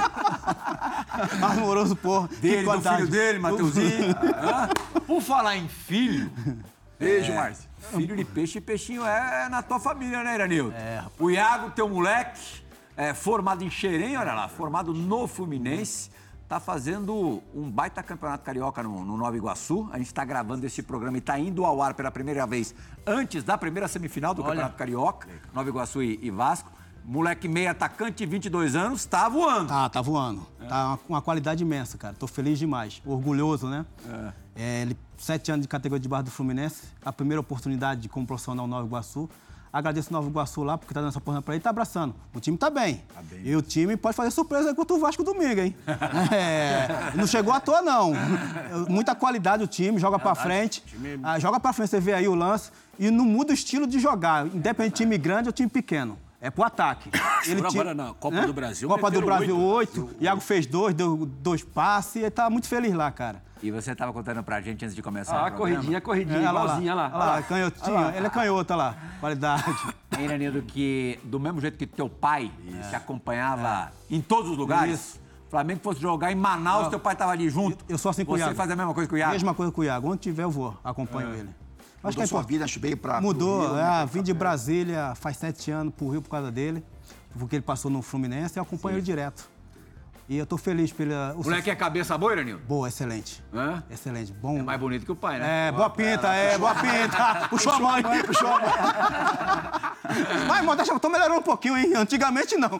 Amoroso, pô. Dele, que do qualidade. filho dele, Mateuzinho. Hã? Por falar em filho... Beijo, é, Márcio. Filho de peixe e peixinho é na tua família, né, Iranildo? É. O Iago, teu moleque, é formado em Xerém, olha lá, formado no Fluminense, tá fazendo um baita campeonato carioca no, no Nova Iguaçu. A gente tá gravando esse programa e tá indo ao ar pela primeira vez antes da primeira semifinal do Campeonato Carioca, Nova Iguaçu e, e Vasco. Moleque meio atacante, vinte e dois anos, tá voando. Tá, tá voando. Tá uma, uma qualidade imensa, cara. Tô feliz demais. Orgulhoso, né? É. É, ele, sete anos de categoria de base do Fluminense, a primeira oportunidade como profissional no Nova Iguaçu. Agradeço o Nova Iguaçu lá, porque tá dando essa oportunidade pra ele e tá abraçando. O time tá bem. Tá bem. E o time pode fazer surpresa aí contra o Vasco domingo, hein? É, não chegou à toa, não. Muita qualidade o time, joga pra frente. Time... Ah, joga pra frente, você vê aí o lance. E não muda o estilo de jogar, independente de time grande ou time pequeno. É pro ataque. Ele Por agora na Copa né? do Brasil. Copa do Brasil oito. oito. Iago fez dois, deu dois passes e ele tá muito feliz lá, cara. E você estava contando pra gente antes de começar Ah, o a programa. corridinha, a corridinha, É, olha lá, igualzinha, olha lá. olha lá, canhotinho. Olha lá. Ele é canhoto, olha lá. Qualidade. Hein, Iranildo, que do mesmo jeito que teu pai te acompanhava em todos os lugares, Isso. o Flamengo fosse jogar em Manaus, teu pai tava ali junto. Eu sou assim com o Você Iago. faz a mesma coisa com o Iago? Mesma coisa com o Iago. Onde tiver, eu vou. Acompanho ele. Acho Mudou é sua importante. vida, acho veio pra... Mudou. pro Rio, É, né? vim de Brasília faz sete anos pro Rio por causa dele. Porque ele passou no Fluminense e eu acompanho ele direto. E eu tô feliz pela... O moleque é cabeça boa, Iranildo? Boa, excelente. Hã? Excelente. Bom. É mais bonito que o pai, né? É, boa pinta, é, boa pinta. Puxou a mãe. Puxou a mãe. Mas, irmão, deixa, eu tô melhorando um pouquinho, hein? Antigamente, não.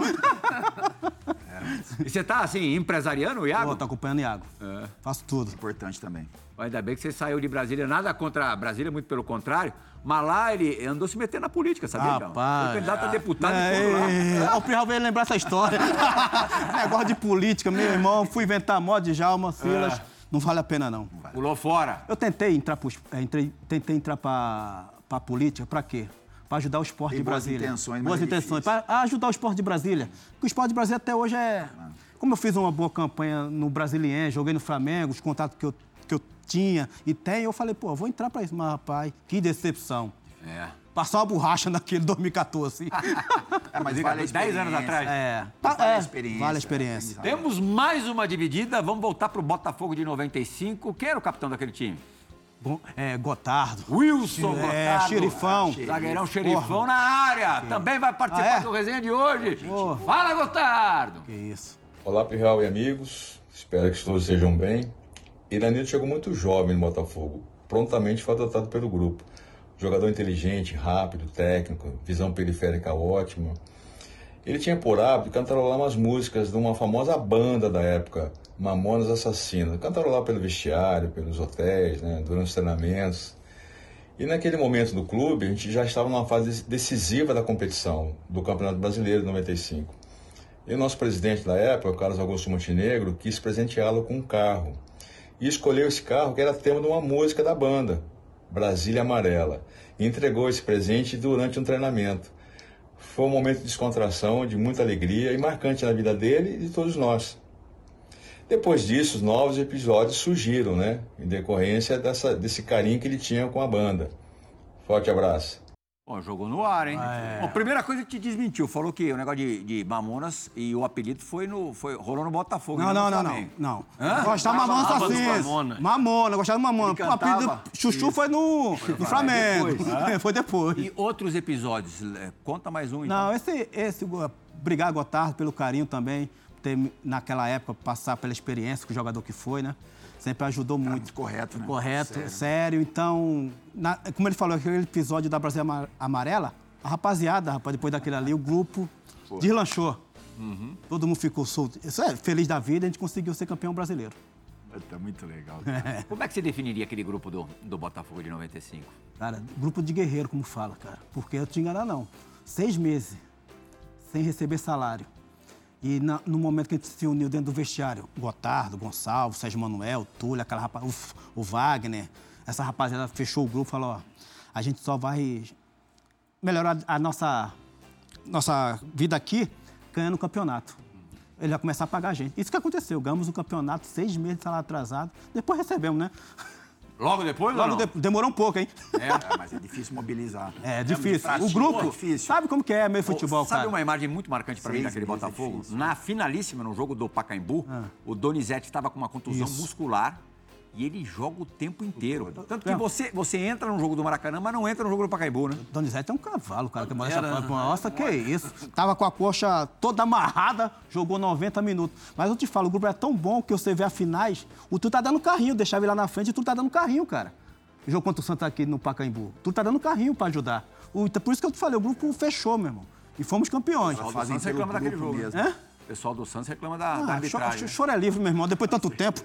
E você tá, assim, empresariando o Iago? Pô, tô acompanhando o Iago. É. Faço tudo. Importante também. Ainda bem que você saiu de Brasília, nada contra a Brasília, muito pelo contrário. Mas lá ele andou se metendo na política, sabia, João? Rapaz. Foi candidato a deputado É, e tudo lá. é, o Pirral veio lembrar essa história. Negócio de política, meu irmão. Fui inventar moda de Djalma, Silas. Não vale a pena, não. Pulou fora. Eu tentei entrar, pro, é, entrei, tentei entrar pra, pra política, pra quê? Pra ajudar o esporte Tem de boas Brasília. intenções, mas Boas é intenções. difícil. Pra ajudar o esporte de Brasília. Porque o esporte de Brasília até hoje é... Como eu fiz uma boa campanha no Brasiliense, joguei no Flamengo, os contatos que eu, que eu tinha e tenho, eu falei, pô, eu vou entrar pra isso. Mas, rapaz, que decepção. É. Passar uma borracha naquele dois mil e quatorze. É, mas vale a dez anos experiência. atrás. É. Vale é, a experiência. Vale a experiência. Temos mais uma dividida, vamos voltar pro Botafogo de noventa e cinco. Quem era o capitão daquele time? Bom, é, Gotardo. Wilson É, Gotardo. xerifão. Zagueirão xerifão na área. Também vai participar Ah, é? do resenha de hoje. Porra. Fala, Gotardo. Que isso. Olá, Pirral e amigos. Espero que todos estejam bem. Iranildo chegou muito jovem no Botafogo. Prontamente foi adotado pelo grupo. Jogador inteligente, rápido, técnico, visão periférica ótima. Ele tinha por hábito cantarolar umas músicas de uma famosa banda da época, Mamonas Assassinas. Cantarolar pelo vestiário, pelos hotéis, né, durante os treinamentos. E naquele momento do clube, a gente já estava numa fase decisiva da competição, do Campeonato Brasileiro de noventa e cinco. E o nosso presidente da época, o Carlos Augusto Montenegro, quis presenteá-lo com um carro. E escolheu esse carro que era tema de uma música da banda, Brasília Amarela. E entregou esse presente durante um treinamento. Foi um momento de descontração, de muita alegria e marcante na vida dele e de todos nós. Depois disso, novos episódios surgiram, né? Em decorrência dessa, desse carinho que ele tinha com a banda. Forte abraço. Bom, jogou no ar, hein? É. Bom, primeira coisa que te desmentiu, falou que o negócio de, de Mamonas e o apelido foi no, foi, rolou no Botafogo. Não, e não, no não, não, Flamengo. não. Hã? Gostava de Mamona Falava dos Assassinas. Mamonas. Mamona, gostava de Mamona. Ele O apelido cantava. Chuchu foi no, no Flamengo. depois, Foi depois. E outros episódios, é, conta mais um, então. Não, esse, esse, obrigado, Gotardo, pelo carinho também, ter, naquela época, passar pela experiência que o jogador que foi, né? Sempre ajudou muito. muito correto, né? Correto, sério. Sério. Então, na- como ele falou, aquele episódio da Brasília Ama- Amarela, a rapaziada, rapaz, depois daquele ali, o grupo deslanchou. Todo mundo ficou solto. Isso é, feliz da vida, a gente conseguiu ser campeão brasileiro. Tá muito legal. Como é que você definiria aquele grupo do, do Botafogo de noventa e cinco? Cara, grupo de guerreiro, como fala, cara. Porque eu te enganar, não. Seis meses sem receber salário. E na- no momento que a gente se uniu dentro do vestiário, Gotardo, Gonçalves, Sérgio Manuel, Túlio, aquela rapaz, o, o Wagner, essa rapaziada fechou o grupo e falou, ó, a gente só vai melhorar a nossa, nossa vida aqui ganhando o campeonato. Ele vai começar a pagar a gente. Isso que aconteceu. Ganhamos o campeonato, seis meses de salário atrasado. Depois recebemos, né? Logo depois, Logo ou não? de... Demorou um pouco, hein? É, é, mas é difícil mobilizar. É difícil. É o grupo, difícil. sabe como que é meio futebol, Sabe cara? uma imagem muito marcante pra mim Seis daquele meses é Botafogo? difícil. Na finalíssima, no jogo do Pacaembu, Ah. o Donizete estava com uma contusão Isso. muscular e ele joga o tempo inteiro. Tanto que É. você, você entra no jogo do Maracanã, mas não entra no jogo do Pacaembu, né? Donizete é um cavalo, cara, que molesta Era. a pampa. Nossa, que isso. Tava com a coxa toda amarrada, jogou noventa minutos. Mas eu te falo, o grupo é tão bom que você vê a finais, o Tu tá dando carrinho, deixava ele lá na frente e o Tu tá dando carrinho, cara. O jogo contra o Santa aqui no Pacaembu. Tu tá dando carrinho pra ajudar. O, por isso que eu te falei, o grupo fechou, meu irmão. E fomos campeões. O pessoal do fazem Santos reclama pelo daquele grupo jogo. mesmo. né? O pessoal do Santos reclama da, da Ah, arbitragem. cho- né? choro é livre, meu irmão, depois de tanto tempo.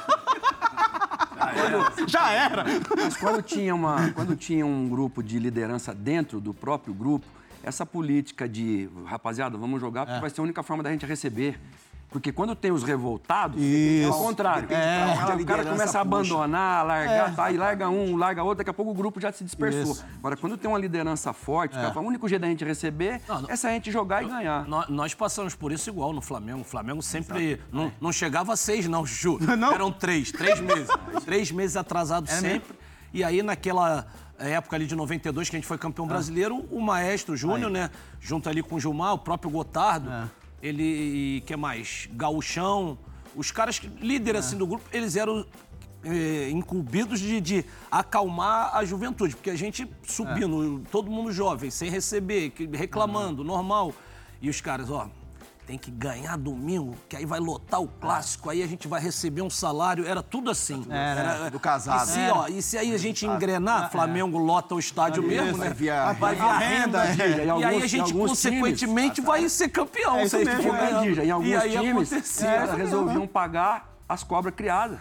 Já era. Mas quando tinha, uma, quando tinha um grupo de liderança dentro do próprio grupo, essa política de, rapaziada, vamos jogar porque vai ser a única forma da gente receber. Porque quando tem os revoltados, é Isso. o contrário. É. O cara- o cara começa a abandonar, largar, É. tá, e larga um, larga outro, daqui a pouco o grupo já se dispersou. Isso. Agora, quando tem uma liderança forte, o cara fala, o único jeito da gente receber Não, não. é se a gente jogar e ganhar. Nó- Nós passamos por isso igual no Flamengo. O Flamengo sempre não, não chegava a seis, não, Ju. Não? Eram três, três meses. três meses atrasados sempre. E aí, naquela época ali de noventa e dois, que a gente foi campeão brasileiro, o Maestro Júnior, né? Junto ali com o Gilmar, o próprio Gotardo, ele, e que mais? Gauchão, os caras que- líderes assim do grupo, eles eram é, incumbidos de, de acalmar a juventude, porque a gente subindo, todo mundo jovem, sem receber, que- reclamando, normal. E os caras, ó, tem que ganhar domingo, que aí vai lotar o clássico, aí a gente vai receber um salário. Era tudo assim. Era, do casado. E se, ó, e se aí a gente engrenar, Flamengo lota o estádio mesmo, né? Vai via- Vai vir a renda. renda, E, em aí alguns- a em gente, alguns consequentemente, vai ser campeão. É isso se a gente mesmo, for é, ganhando. Dija, em alguns E aí times, acontecia. os caras É, resolviam pagar as cobras criadas.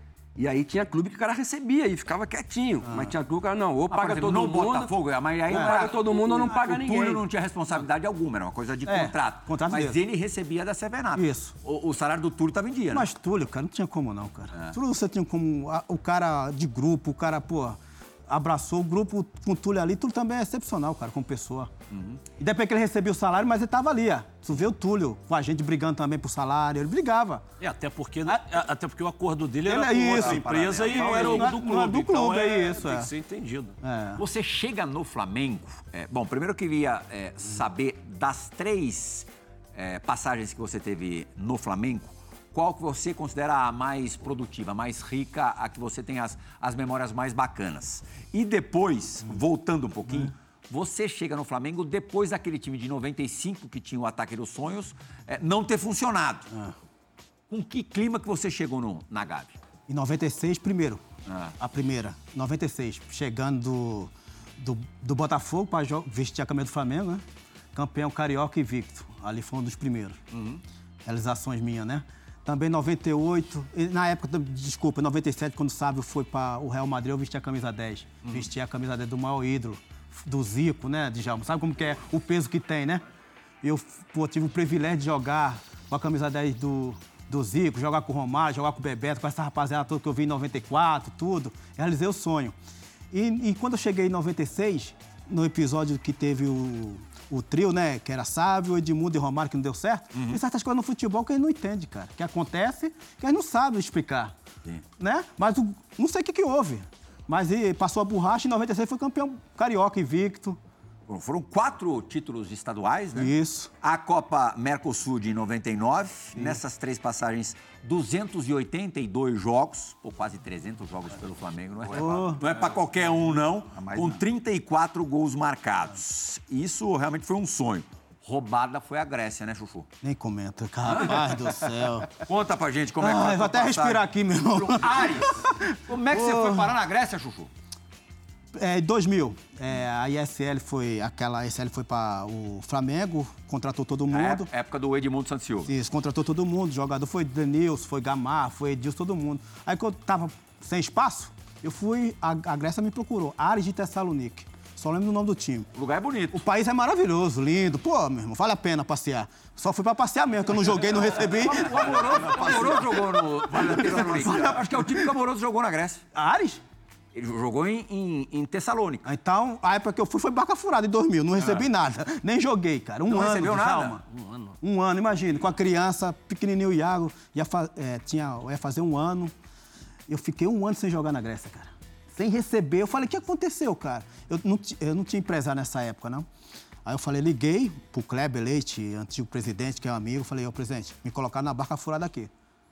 E aí tinha clube que o cara recebia e ficava quietinho. Mas tinha clube que o cara, não, ou Ah, por paga exemplo, todo no mundo... Botafogo, mas aí Ou paga todo mundo ou não paga o ninguém. Túlio não tinha responsabilidade alguma, era uma coisa de É, contrato. contrato mas mesmo. ele recebia da Sevenap. Isso. O, o salário do Túlio estava em dia, né? Mas Túlio, cara, não tinha como não, cara. Túlio você tinha como... a- o cara de grupo, o cara, pô, abraçou o grupo com o Túlio ali. Túlio também é excepcional, cara, como pessoa. E depois que ele recebia o salário, mas ele tava ali, ó. Tu vê o Túlio com a gente brigando também por salário, ele brigava. É, até porque, a- até porque o acordo dele era Ele é com outra isso. empresa e não era o Não é- do não clube. é do Então, clube, é isso, Tem é. que ser entendido. É. Você chega no Flamengo. é, bom, primeiro eu queria é, saber das três é, passagens que você teve no Flamengo, qual que você considera a mais produtiva, a mais rica, a que você tem as, as memórias mais bacanas. E depois, voltando um pouquinho, você chega no Flamengo depois daquele time de noventa e cinco, que tinha o Ataque dos Sonhos, é, não ter funcionado. Com que clima que você chegou no, na Gávea? Em noventa e seis, primeiro. Ah. A primeira. noventa e seis, chegando do, do, do Botafogo para vestir a camisa do Flamengo, né? Campeão carioca invicto. Ali foi um dos primeiros. Realizações minhas, né? Também em noventa e oito, e na época, desculpa, em noventa e sete, quando o Sábio foi para o Real Madrid, eu vesti a camisa dez. Vesti a camisa dez do maior ídolo, do Zico, né, Djalma? Sabe como que é o peso que tem, né? Eu, pô, tive o privilégio de jogar com a camisa dez do, do Zico, jogar com o Romário, jogar com o Bebeto, com essa rapaziada toda que eu vi em noventa e quatro, tudo. Realizei o sonho. E, e quando eu cheguei em noventa e seis, no episódio que teve o, o trio, né? Que era Sábio, Edmundo e Romário, que não deu certo. Tem certas coisas no futebol que a gente não entende, cara. Que acontece, que a gente não sabe explicar. Sim. Né? Mas o- não sei o que, que houve. Mas e, passou a borracha e em noventa e seis foi campeão carioca invicto. Bom, foram quatro títulos estaduais, né? Isso. A Copa Mercosul de noventa e nove, nessas três passagens, duzentos e oitenta e dois jogos, ou quase trezentos jogos pelo Flamengo, não é, Oh. não é para qualquer um, não, mais com não. trinta e quatro gols marcados. Isso realmente foi um sonho. Roubada foi a Grécia, né, Chuchu? Nem comenta, rapaz do céu. Conta pra gente como é que Ai, foi a vou tua até respirar passagem. aqui, meu irmão. Ares, como é que você foi parar na Grécia, Chuchu? É, em dois mil, é, a I S L foi, aquela I S L foi para o Flamengo, contratou todo Na mundo. época- época do Edmundo Santos Silva. Isso, contratou todo mundo, jogador foi Denilson, foi Gamar, foi Edilson, todo mundo. Aí quando eu tava sem espaço, eu fui, a, a Grécia me procurou, Ares de Tessalonique. Só lembro do nome do time. O lugar é bonito. O país é maravilhoso, lindo. Pô, meu irmão, vale a pena passear. Só fui pra passear mesmo, que eu não joguei, não recebi. O Amoroso, o Amoroso jogou no Vale da Tessalonique. Acho que é o time que o Amoroso jogou na Grécia. Ares? Ele jogou em, em, em Tessalônica. Então, a época que eu fui foi barca furada em dois mil, não recebi nada. Nem joguei, cara. Um Não ano, recebeu nada? Djalma. Um ano. Um ano, imagina. Com a criança, pequenininho o Iago, ia, fa é, tinha, ia fazer um ano. Eu fiquei um ano sem jogar na Grécia, cara. Sem receber. Eu falei, o que aconteceu, cara? Eu não, eu não tinha empresário nessa época, não. Aí eu falei, liguei pro Kleber Leite, antigo presidente, que é um amigo. Falei, ô, presidente, me colocar na barca furada aqui.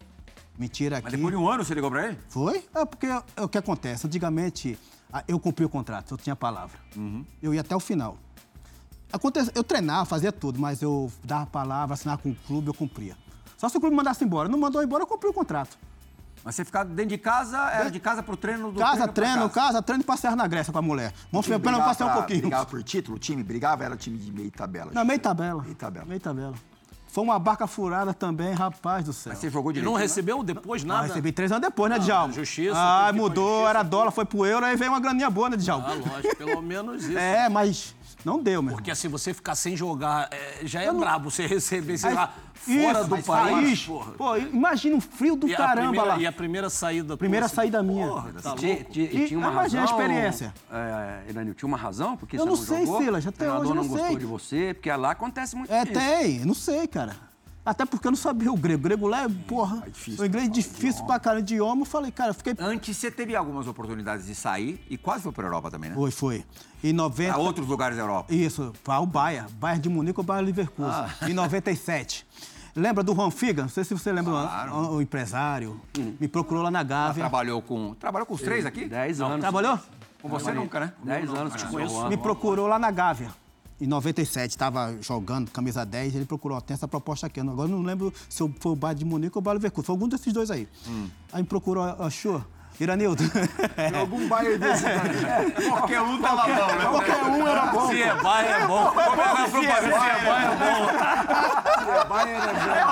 Me tira aqui. Mas depois de um ano você ligou pra ele? Foi? É porque é o que acontece. Antigamente, eu cumpri o contrato, eu tinha palavra. Uhum. Eu ia até o final. Acontece, eu treinava, fazia tudo, mas eu dava palavra, assinava com o clube, eu cumpria. Só se o clube mandasse embora. Não mandou embora, eu cumpri o contrato. Mas você ficava dentro de casa, era de casa pro treino do Casa, treino, treino, casa. casa, treino e passear na Grécia com a mulher. Vamos time pelo menos passear um pra- pouquinho. Brigava por título? O time brigava? Era time de meio tabela? Não, meio tabela. Meio tabela. Meio tabela. Foi uma barca furada também, rapaz do céu. Mas você jogou E direito? não recebeu depois Ah, nada? recebi três anos depois, né, Djalma? justiça, Ah, teve que ir pra mudou, justiça. era dólar, foi pro euro, aí veio uma graninha boa, né, Djalma? Ah, lógico, pelo menos isso. É, mas não deu, meu. Porque assim, você ficar sem jogar, é, já é brabo você receber, sei Aí- lá, fora Isso, do mas país, fora. porra. Pô, imagina um frio do E a, caramba primeira, lá. e a primeira saída Primeira tua, saída minha. Porra, tá Tinha, louco. tinha- E tinha uma imagina a razão, experiência. É, Eranil, tinha uma razão porque Eu você não não sei, jogou? Silas, O até treinador hoje eu não não gostou sei. de você, porque lá acontece muito É, isso. tem, não sei, cara. Até porque eu não sabia o grego. O grego lá é, porra, o inglês é difícil pra caramba, idioma. Eu falei, cara, eu fiquei... Antes você teve algumas oportunidades de sair e quase foi pra Europa também, né? Foi, foi. Em noventa... A outros lugares da Europa. Isso, para o Bayern. Bayern de Munique ou Bayern Leverkusen. Ah. Em noventa e sete. Lembra do Juan Figa? Não sei se você lembra, Claro. o, o empresário. Me procurou lá na Ela Gávea. trabalhou com. Trabalhou com os três aqui? Dez anos. Trabalhou? Com você nunca, né? Dez anos te conheço. Me procurou lá na Gávea. Em noventa e sete, estava jogando, camisa dez, ele procurou, ó, tem essa proposta aqui. Agora eu não lembro se foi o Bayern de Munique ou o Bayern Leverkusen. Foi algum desses dois aí. Hum. Aí me procurou, achou? Iranildo. Algum Bayern desse daí. Qualquer um tava bom, né? Qualquer um era bom. Se é baia, é bom. Como é que vai pro Bahia? Se é baia, é bom. Bayern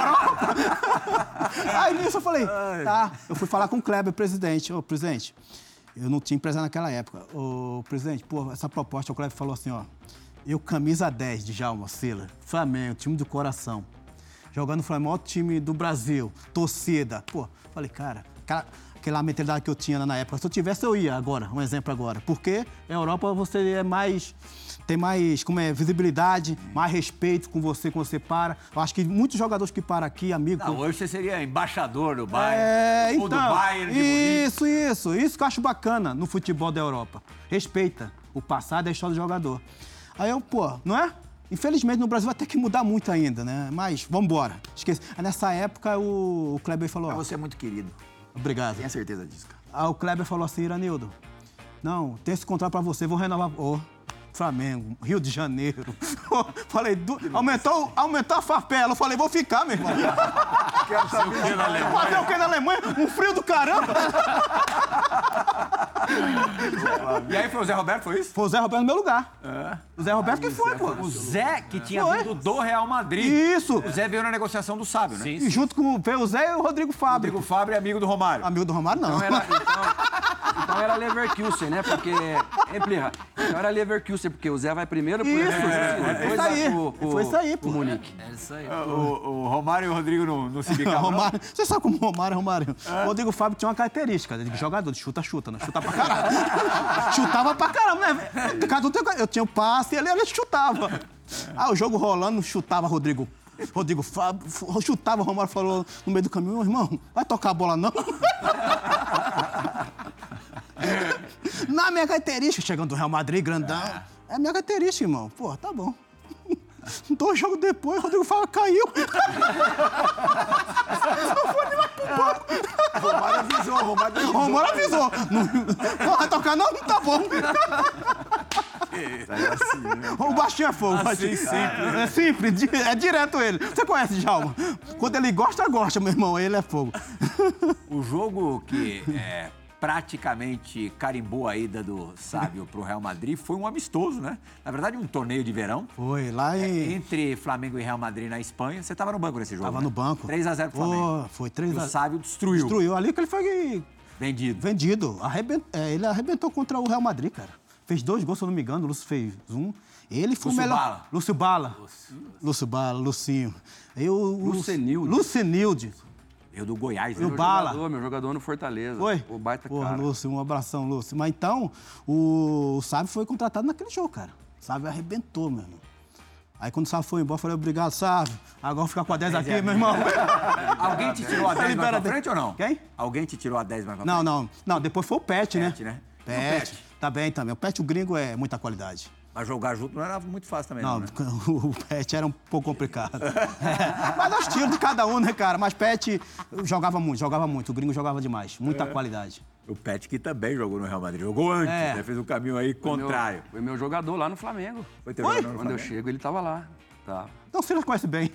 era bom. Aí nisso eu falei, tá. Eu fui falar com o Kleber, presidente. Ô, presidente, eu não tinha empresário naquela época. Ô, presidente, pô, essa proposta, o Kleber falou assim, ó. Eu, camisa dez de Djalma Sila, Flamengo, time do coração. Jogando no Flamengo, maior time do Brasil, torcida. Pô, falei, cara, aquela, aquela mentalidade que eu tinha na época, se eu tivesse, eu ia agora, um exemplo agora. Porque na Europa você é mais... Tem mais, como é, visibilidade, mais respeito com você quando você para. Eu acho que muitos jogadores que param aqui, amigo... Não, hoje você seria embaixador do Bayern. É, ou do então, Bayern de Munique. isso, isso. Isso que eu acho bacana no futebol da Europa. Respeita o passado e a história do jogador. Aí eu, pô, não é? Infelizmente no Brasil vai ter que mudar muito ainda, né? Mas vamos embora. Esqueci. Aí, nessa época o, o Kleber falou... ó, Você é muito querido. obrigado. Tenha certeza disso, cara. Aí o Kleber falou assim, Iranildo, não, tem esse contrato pra você, vou renovar... Ô, Flamengo, Rio de Janeiro. Falei, du... aumentou, aumentou a farpela. Eu falei, vou ficar, meu irmão. Fazer o que na Alemanha? Um frio do caramba. E aí foi o Zé Roberto, foi isso? Foi o Zé Roberto no meu lugar. O Zé Roberto que foi, pô. O Zé, que tinha Foi. vindo do Real Madrid. Isso. O Zé veio na negociação do Sábio, né? Sim, E junto com veio o Zé e o Rodrigo Fábio. Rodrigo Fábio é amigo do Romário. Amigo do Romário, não. Então era, então, então era Leverkusen, né? Porque. Hein, Plirra? Então era Leverkusen, porque o Zé vai primeiro pro Isso, Leverkusen, é, depois isso vai aí. pro, pro, Foi isso aí, pro pô. Munique. É isso aí. O, o Romário e o Rodrigo não, não se bicavam, não? Romário, você sabe como o Romário é Romário? O Rodrigo Fábio tinha uma característica de jogador, de chuta-chuta, né? Chuta pra caralho. Chutava pra caramba, né? Cada um tem- Eu tinha o passe e ele, ele chutava. Ah, o jogo rolando, chutava Rodrigo. Rodrigo Fábio, f- chutava, o Romário falou no meio do caminho, meu irmão, vai tocar a bola não? Na minha característica, chegando do Real Madrid, grandão. É a minha característica, irmão. Pô, tá bom. Dois jogos depois, o Rodrigo Fábio caiu. Romário avisou, Romário avisou. O Romário avisou. Não, não vai tocar não? Tá bom. O baixinho é fogo. Assim, baixinho. simples. É simples, di- é direto ele. Você conhece Djalma? Quando ele gosta, gosta, meu irmão. Ele é fogo. O jogo que é, praticamente carimbou a ida do Sábio pro Real Madrid foi um amistoso, né? Na verdade, um torneio de verão. Foi lá em... Entre Flamengo e Real Madrid na Espanha. Você tava no banco nesse jogo, Tava né? no banco. três a zero pro Flamengo. Pô, foi E três o a Sábio destruiu. Destruiu. Ali que ele foi Vendido. vendido. Arrebent... é, ele arrebentou contra o Real Madrid, cara. Fez dois gols, se eu não me engano. O Lúcio fez um. Ele foi Lúcio o melhor. Bala. Lúcio Bala. Lúcio Bala, Lucinho. Eu, o- Lucenilde. Lucenilde. Eu do Goiás, E o né? Bala. Jogador, meu jogador no Fortaleza. Foi? O baita Pô, cara. Lúcio, um abração, Lúcio. Mas então, o, o Sábio foi contratado naquele jogo, cara. O Sábio arrebentou, meu irmão. Aí quando o Sábio foi embora, eu falei, obrigado, Sábio. Agora eu vou ficar com a dez aqui, meu irmão. Alguém te tirou a dez mais Libera pra frente ou não? Quem? Alguém te tirou a dez mais pra Não, frente? não. Não, depois foi o Pet, né? Pet, né? Pet. E o Pet? Tá bem também. O Pet, o gringo, é muita qualidade. Mas jogar junto não era muito fácil também, não, Não, né? o Pet era um pouco complicado. É. Mas é o estilo de cada um, né, cara? Mas Pet jogava muito, jogava muito. O gringo jogava demais. Muita qualidade. O Pet que também jogou no Real Madrid. Jogou antes, É. né? Fez um caminho aí Foi meu- contrário. Foi meu jogador lá no Flamengo. Foi teu Foi? jogador no Quando eu Flamengo? chego, ele tava lá. Tá. Então você já conhece bem.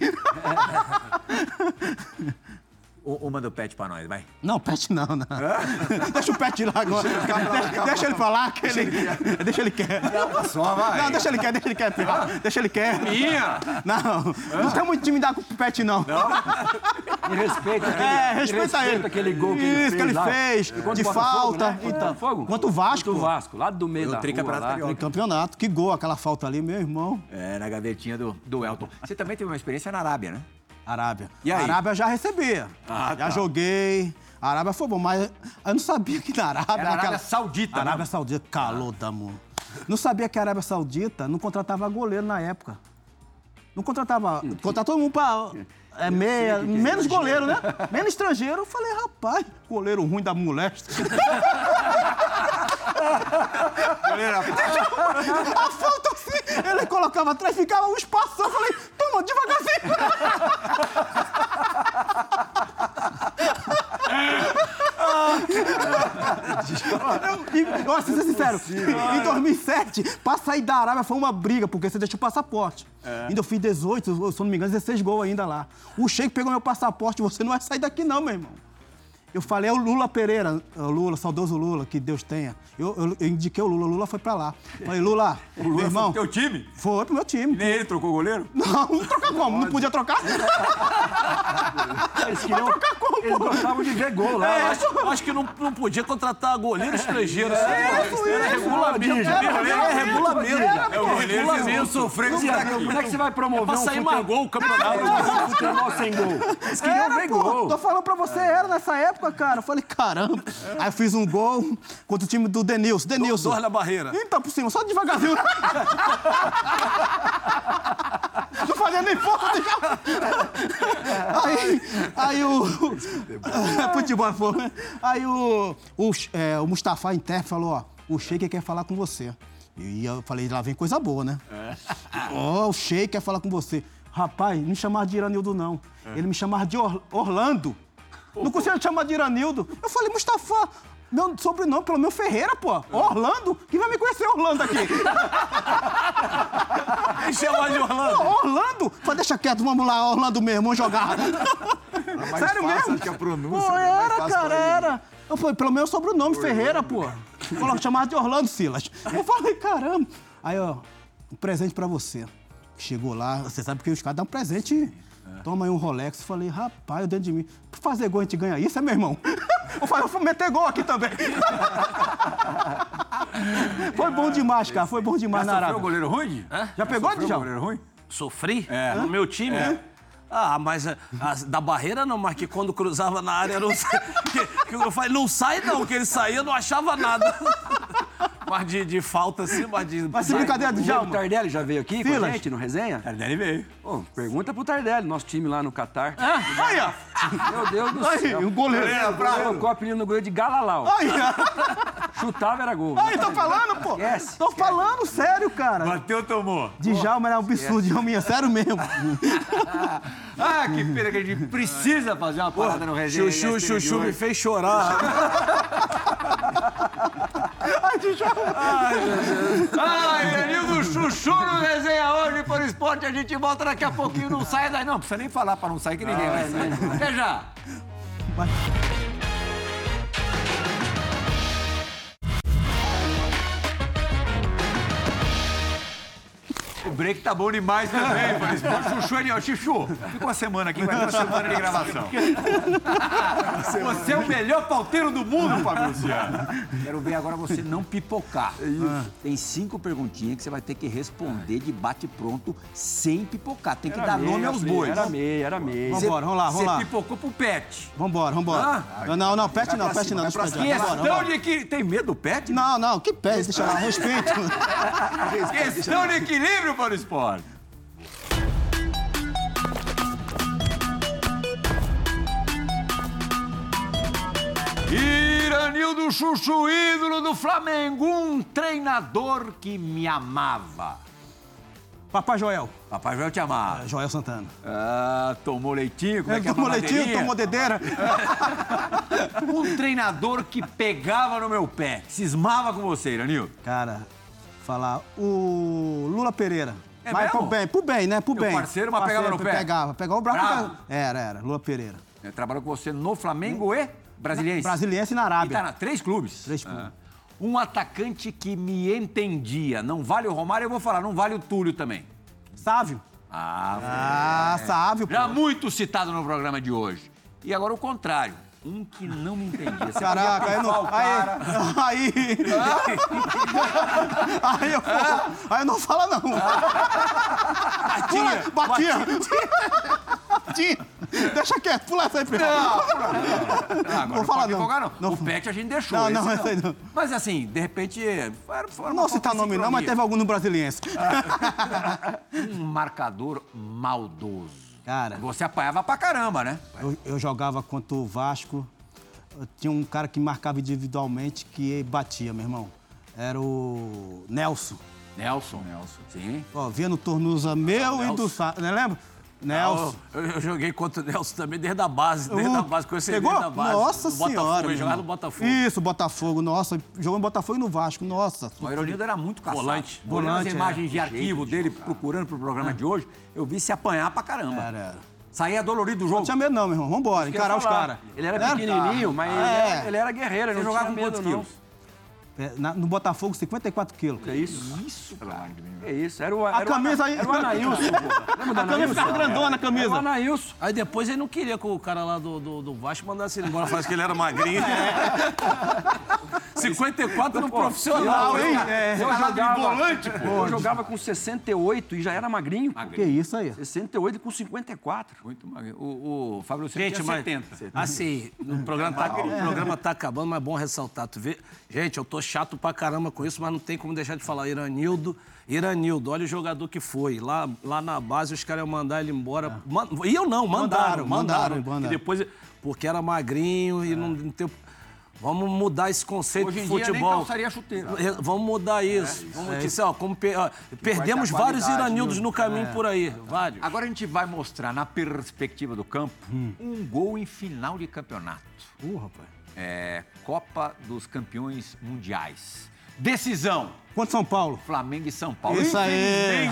U- Uma do Pet pra nós, vai. Não, Pet não, não. Deixa o Pet lá agora. Deixa, deixa ele falar que ele... Deixa ele quieto. Só vai. Não, deixa ele quieto, deixa ele quieto. Deixa ele quieto. Minha! Não, não tem muito intimidade com o Pet, não. E respeita aquele, É, e respeita ele. aquele gol que ele Isso, fez que ele lá. fez, Contra de o Botafogo, falta. né? Contra o Então, Botafogo? contra o Vasco. Contra o Vasco, lá do meio Do da tricampeonato rua. Lá. carioca. Campeonato, que gol, aquela falta ali, meu irmão. É, na gavetinha do, do Elton. Você também teve uma experiência na Arábia, né? Arábia. E aí? Arábia eu já recebia. Ah, já tá. joguei. A Arábia foi bom, mas eu não sabia que na Arábia... Era Arábia Saudita, Arábia né? Saudita, calor da mão. Não sabia que a Arábia Saudita não contratava goleiro na época. Não contratava... Contratou todo mundo pra... É meia, menos goleiro, né? Menos estrangeiro. Eu falei, rapaz, goleiro ruim da moléstia. A falta assim, ele colocava atrás, ficava um espaço. Eu falei, toma, devagarzinho. E, ó, se ser sincero, em dois mil e sete, pra sair da Arábia foi uma briga, porque você deixou o passaporte. Ainda eu fiz dezoito, se eu não me engano, dezesseis gols ainda lá. O Sheik pegou meu passaporte, você não vai sair daqui não, meu irmão. Eu falei, é o Lula Pereira, o Lula, saudoso Lula, que Deus tenha. Eu, eu, eu indiquei o Lula, o Lula foi pra lá. Falei, Lula, O Lula meu irmão... foi pro teu time? Foi pro meu time. Nem ele trocou o goleiro? Não, não trocar como? Não podia trocar? Eles queriam... Eles gostavam de ver gol lá. É, acho, acho que não, não podia contratar goleiro estrangeiro. assim. isso, Era isso. regulamento. Era Era, regulamento. regulamento. Era, É o pô, goleiro regulamento. sofrendo Como é que você vai promover pra um sair futebol- mais gol o campeonato. um futebol sem gol? Eles queriam Era, ver pô. gol. Tô falando pra você, era nessa época, cara. Eu falei, caramba. Aí eu fiz um gol contra o time do Denilson. Denilson. Dois na barreira. Então, por cima, só devagarzinho. Não fazia nem força. Aí, aí o... Futebol é fogo, né? Aí o, o, é, o Mustafa Inter falou, ó, o Sheik quer falar com você. E eu falei, lá vem coisa boa, né? Ó, o Sheik quer falar com você. Rapaz, não me chamava de Iranildo, não. Ele me chamava de Or- Orlando. Não conseguia chamar de Iranildo. Eu falei, Mustafa, meu sobrenome, pelo meu Ferreira, pô. Orlando? Quem vai me conhecer Orlando aqui? Quem chamar de Orlando? Pô, Orlando? Falei, deixa quieto, vamos lá, Orlando mesmo, vamos jogar. mais Sério fácil, mesmo? acho que a pronúncia Pô, é mais era, fácil cara, pra ele. era. Eu falei, pelo meu sobrenome, Ferreira, pô. Falou, chamava de Orlando Silas. Eu falei, caramba. Aí, ó, um presente pra você. Chegou lá, você sabe que os caras dão um presente. Toma aí um Rolex. Eu falei, rapaz, dentro de mim. Pra fazer gol a gente ganha isso, é meu irmão? Eu falei, eu vou meter gol aqui também. Foi bom demais, cara. Foi bom demais Já na sofreu Arábia. goleiro ruim? Já pegou, Sofreu Djalma? goleiro ruim? Sofri? É. No meu time? Ah, mas a- a- da barreira não, mas que quando cruzava na área não sai. Que, que eu falei, não sai não, que ele saía, não achava nada. Mas de, de falta assim, mas de. Mas se brincadeira do O Djalma. Tardelli já veio aqui com a Silas. gente no resenha? Tardelli veio. Pô, pergunta pro Tardelli, nosso time lá no Catar. Aí, ó. Meu Deus do Aí, céu. um goleiro. Colocou o apelido no goleiro de Galalau. Aí, ó. Chutava era gol. Aí, tô falando, pô. Esquece, Tô falando sério, cara. Bateu, tomou. Djalma era um absurdo, Djalma, é sério mesmo. Ah, que pena que a gente precisa fazer uma parada no resenha. Chuchu, E S P N de chuchu me hoje. fez chorar. Ai, Djalma. Ah, Iranildo Chuchu no resenha hoje por esporte. A gente volta daqui a pouquinho. Não saia daí, não. Precisa nem falar pra não sair que ninguém vai sair. Até já. O break tá bom demais também, por isso. Chuchu, Ariel, Chuchu, fica uma semana aqui, vai ter uma semana de gravação. Você é o melhor pauteiro do mundo, Fábio Luciano. Quero ver agora você não pipocar. É isso. Tem cinco perguntinhas que você vai ter que responder de bate-pronto sem pipocar. Tem que Era dar meia, nome aos filho, bois. Era meia, era meia. Vambora, vamos lá, vamos lá. Você pipocou pro Pet. Vambora, vambora. Ah? Não, não, pet não, pet não, deixa eu pedir. Vambora, Questão vambora. de que... Tem medo do Pet? Não, não, que pet, deixa lá, respeito. Questão de equilíbrio para o esporte. Iranildo Chuchu, ídolo do Flamengo, um treinador que me amava. Papai Joel, Papai Joel te amava. Joel Santana. Ah, tomou leitinho, como é que é a Tomou leitinho, mamadeirinha? tomou dedeira. Um treinador que pegava no meu pé, que cismava com você, Iranildo. Cara, falar, o Lula Pereira. É mas mesmo? pro bem, pro bem, né? Pro Teu bem. parceiro, mas pegava no pé? Pegava, pegava o braço. Bravo? pegava- Era, era, Lula Pereira. Ele trabalhou com você no Flamengo e Brasiliense. Brasiliense e na E Arábia. tá na três clubes. Três clubes. Ah. Um atacante que me entendia. Não vale o Romário, eu vou falar, não vale o Túlio também. Sávio. Ah, Ah, Sávio, pô. já muito citado no programa de hoje. E agora o contrário. Um que não me entendia. Você Caraca, podia aí pifar não. o cara. Aí. Aí. Aí eu, aí não fala, não. Batia. Batia. Batia. Deixa quieto, pula essa aí, filho. Não, agora Vou não falar, pode não. empolgar, não. Não. O Pet a gente deixou. Não, esse não, esse aí não. Mas assim, de repente... Era, foi uma Não falta citar de nome, não, mas sincronia. teve algum no Brasiliense. Um marcador maldoso. Cara, Você apanhava pra caramba, né? eu, eu jogava contra o Vasco. Eu tinha um cara que marcava individualmente que batia, meu irmão. Era o Nelson. Nelson. Nelson. Sim. Ó, via no Tornusa meu e do Sá. Não lembra? Nelson. Eu, eu joguei contra o Nelson também desde a base, desde Uh, a base, conheci ele pegou? desde a base. Nossa no Botafogo, senhora. ele meu jogava no irmão. Botafogo. Isso, Botafogo. Nossa, jogou no Botafogo e no Vasco. Nossa. O Ironildo era muito caçado. Volante. Olhando Volante, as imagens é. de arquivo dele, procurando pro programa de hoje, eu vi se apanhar pra caramba. Era, era. Saía dolorido do Não jogo. tinha medo não, meu irmão. Vambora, Quer encarar os falar. caras. Ele era pequenininho, mas ele, É. era, ele era guerreiro, ele Você não jogava tinha com medo, quantos não. quilos? É, na- no Botafogo, cinquenta e quatro quilos. É isso? Isso, cara. É isso. Era o, A era o camisa Ana- aí- Era o Anailson, pô. Lembra do A camisa Anailson? ficava grandona, a camisa. Era o Anailson. Aí depois ele não queria que o cara lá do, do, do Vasco mandasse ele embora, falasse que ele era magrinho. cinquenta e quatro no profissional, hein? É. Eu jogava, volante, pô. eu jogava com sessenta e oito e já era magrinho. Que isso aí? sessenta e oito com cinquenta e quatro. Muito magro. O, o Fábio Luciano Gente, tinha mas, setenta. assim, o programa, tá, o programa tá acabando, mas é bom ressaltar. Tu vê? Gente, eu tô chato pra caramba com isso, mas não tem como deixar de falar. Iranildo, Iranildo, olha o jogador que foi. Lá, lá na base, os caras iam mandar ele embora. Man- E eu não, mandaram, Mandaram, mandaram. mandaram, mandaram. E depois, porque era magrinho e não, não tem... Vamos mudar esse conceito Hoje em de dia nem futebol. calçaria chuteira. É, Vamos mudar isso. Vamos dizer, ó, como pe- ó, perdemos ter a vários qualidade, Iranildos no caminho por aí. Vários. Agora a gente vai mostrar, na perspectiva do campo, um gol em final de campeonato. Uh, rapaz. É, Copa dos Campeões Mundiais. Decisão. Quanto São Paulo? Flamengo e São Paulo. Isso aí.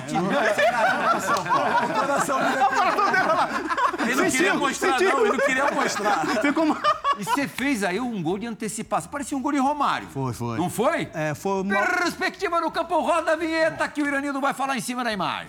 Ele não queria mostrar, não. Ele não queria mostrar. Ficou uma... E você fez aí um gol de antecipação. Parecia um gol de Romário. Foi, foi. Não foi? É, foi uma... Perspectiva no campo, roda a vinheta que o Iranildo vai falar em cima da imagem.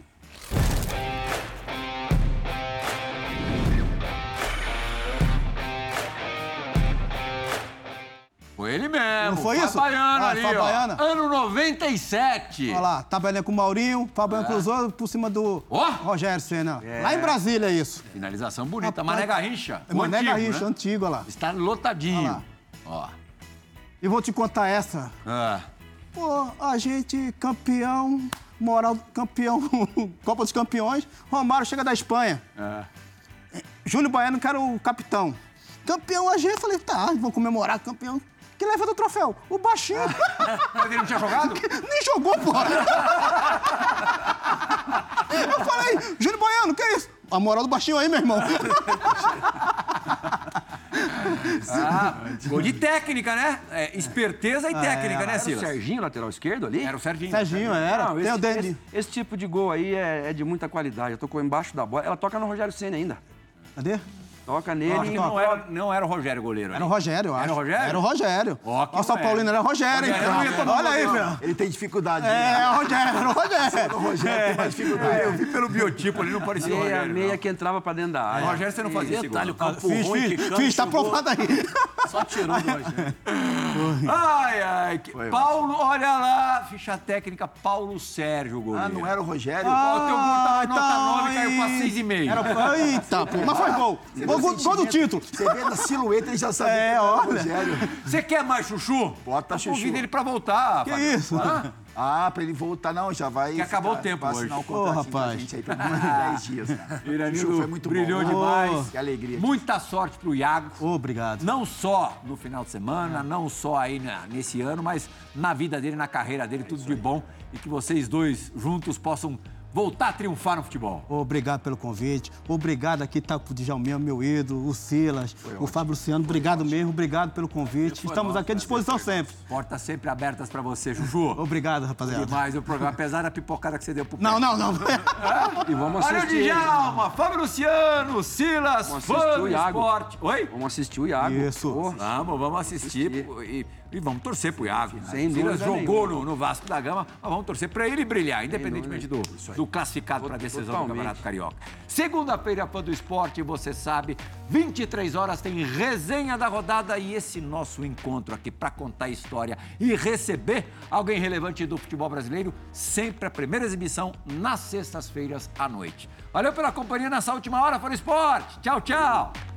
Foi ele mesmo. Não foi isso? Fabaiano Ah, ali, Fabaiana. ó. Ano noventa e sete. Olha lá, tabelinha com o Maurinho, Fabiano cruzou por cima do Ó. Rogério Senna. Lá em Brasília é isso. Finalização bonita. Rapaz, Mané Garrincha. É o Mané antigo, Garrincha, né? antigo, olha lá. Está lotadinho. Olha lá. Ó. E vou te contar essa. Ah. Pô, a gente campeão, moral campeão, Copa dos Campeões, Romário chega da Espanha. Ah. Júnior Baiano, que era o capitão. Campeão a gente, eu falei, tá, vamos comemorar campeão. Que leva do troféu? O baixinho. Mas ele não tinha jogado? Nem jogou, porra. Eu falei, Júnior Baiano, que é isso? A moral do baixinho aí, meu irmão. Ah, gol de técnica, né? É, esperteza e técnica, né, Era o Silas? Serginho, lateral esquerdo ali? Era o Serginho. Serginho, era. Não, Tem esse, o Dani. esse- esse tipo de gol aí é, é de muita qualidade. Ela tocou embaixo da bola. Ela toca no Rogério Ceni ainda. Cadê? Toca nele Toca, e Não era, não era o Rogério goleiro. Era o ali. Rogério, eu acho. Era o Rogério? Era o Rogério. Ó, que Nossa, São moleque. Paulino era o Rogério, hein? Rogério não ia tomar Olha aí, gol, meu. Ele tem dificuldade. É, né? é o Rogério, era o Rogério. O Rogério tem mais dificuldade. Eu vi pelo biotipo, ele não parecia o meia, Rogério. meia não. que entrava pra dentro da O área. Rogério, você não fazia esse Detalhe, o gol. campo Fiz, ruim que fiz, Cano fiz, tá jogou, provado aí. só tirou do Rogério. Ai, ai. Que... Paulo, olha lá, ficha técnica, Paulo Sérgio, o goleiro. Ah, não era o Rogério? Ó, o teu gol tava nota então, nove, caiu pra aí. seis e meio. Era... Eita, pô, mas foi gol. Você Gol, vê o gol, gol do sentimento. título. Você vê na silhueta, ele já sabia É, que era o olha. Rogério. Você quer mais chuchu? Bota Eu chuchu. Convida ele pra voltar. Que Fábio. isso? Hã? Ah, pra ele voltar, não, já vai... Que acabou ficar- o tempo vai hoje. assinar o Ô, contratinho com a rapaz. gente aí pra mais de dez dias, cara. Chuchu Iranildo foi muito brilhou bom. demais. Que alegria. Muita sorte pro Iago. Obrigado. Não só no final de semana, não só aí na- nesse ano, mas na vida dele, na carreira dele, tudo de bom. E que vocês dois juntos possam voltar a triunfar no futebol. Obrigado pelo convite. Obrigado aqui, tá com o Djalminha, meu ídolo, o Silas, o Fábio Luciano. Obrigado mesmo, obrigado pelo convite. Estamos aqui à disposição sempre. Portas sempre abertas pra você, Juju. Obrigado, rapaziada. Demais o programa, apesar da pipocada que você deu pro pé. Não, não, não. E vamos Olha o assistir. Djalma, Fábio Luciano, Silas, Vamos fã assistir do o Iago. esporte. Oi? Vamos assistir o Iago. Isso. Pô, Vamos, vamos assistir, Assistir. pô, e, e vamos torcer pro Iago. Sem O Silas dúvida jogou nenhuma. no, no Vasco da Gama, mas vamos torcer pra ele brilhar, independentemente do, do classificado para a decisão do Totalmente. Campeonato Carioca. Segunda-feira, fã do esporte, você sabe, vinte e três horas tem resenha da rodada e esse nosso encontro aqui para contar a história e receber alguém relevante do futebol brasileiro, sempre a primeira exibição nas sextas-feiras à noite. Valeu pela companhia nessa última hora, fã do esporte. Tchau, tchau.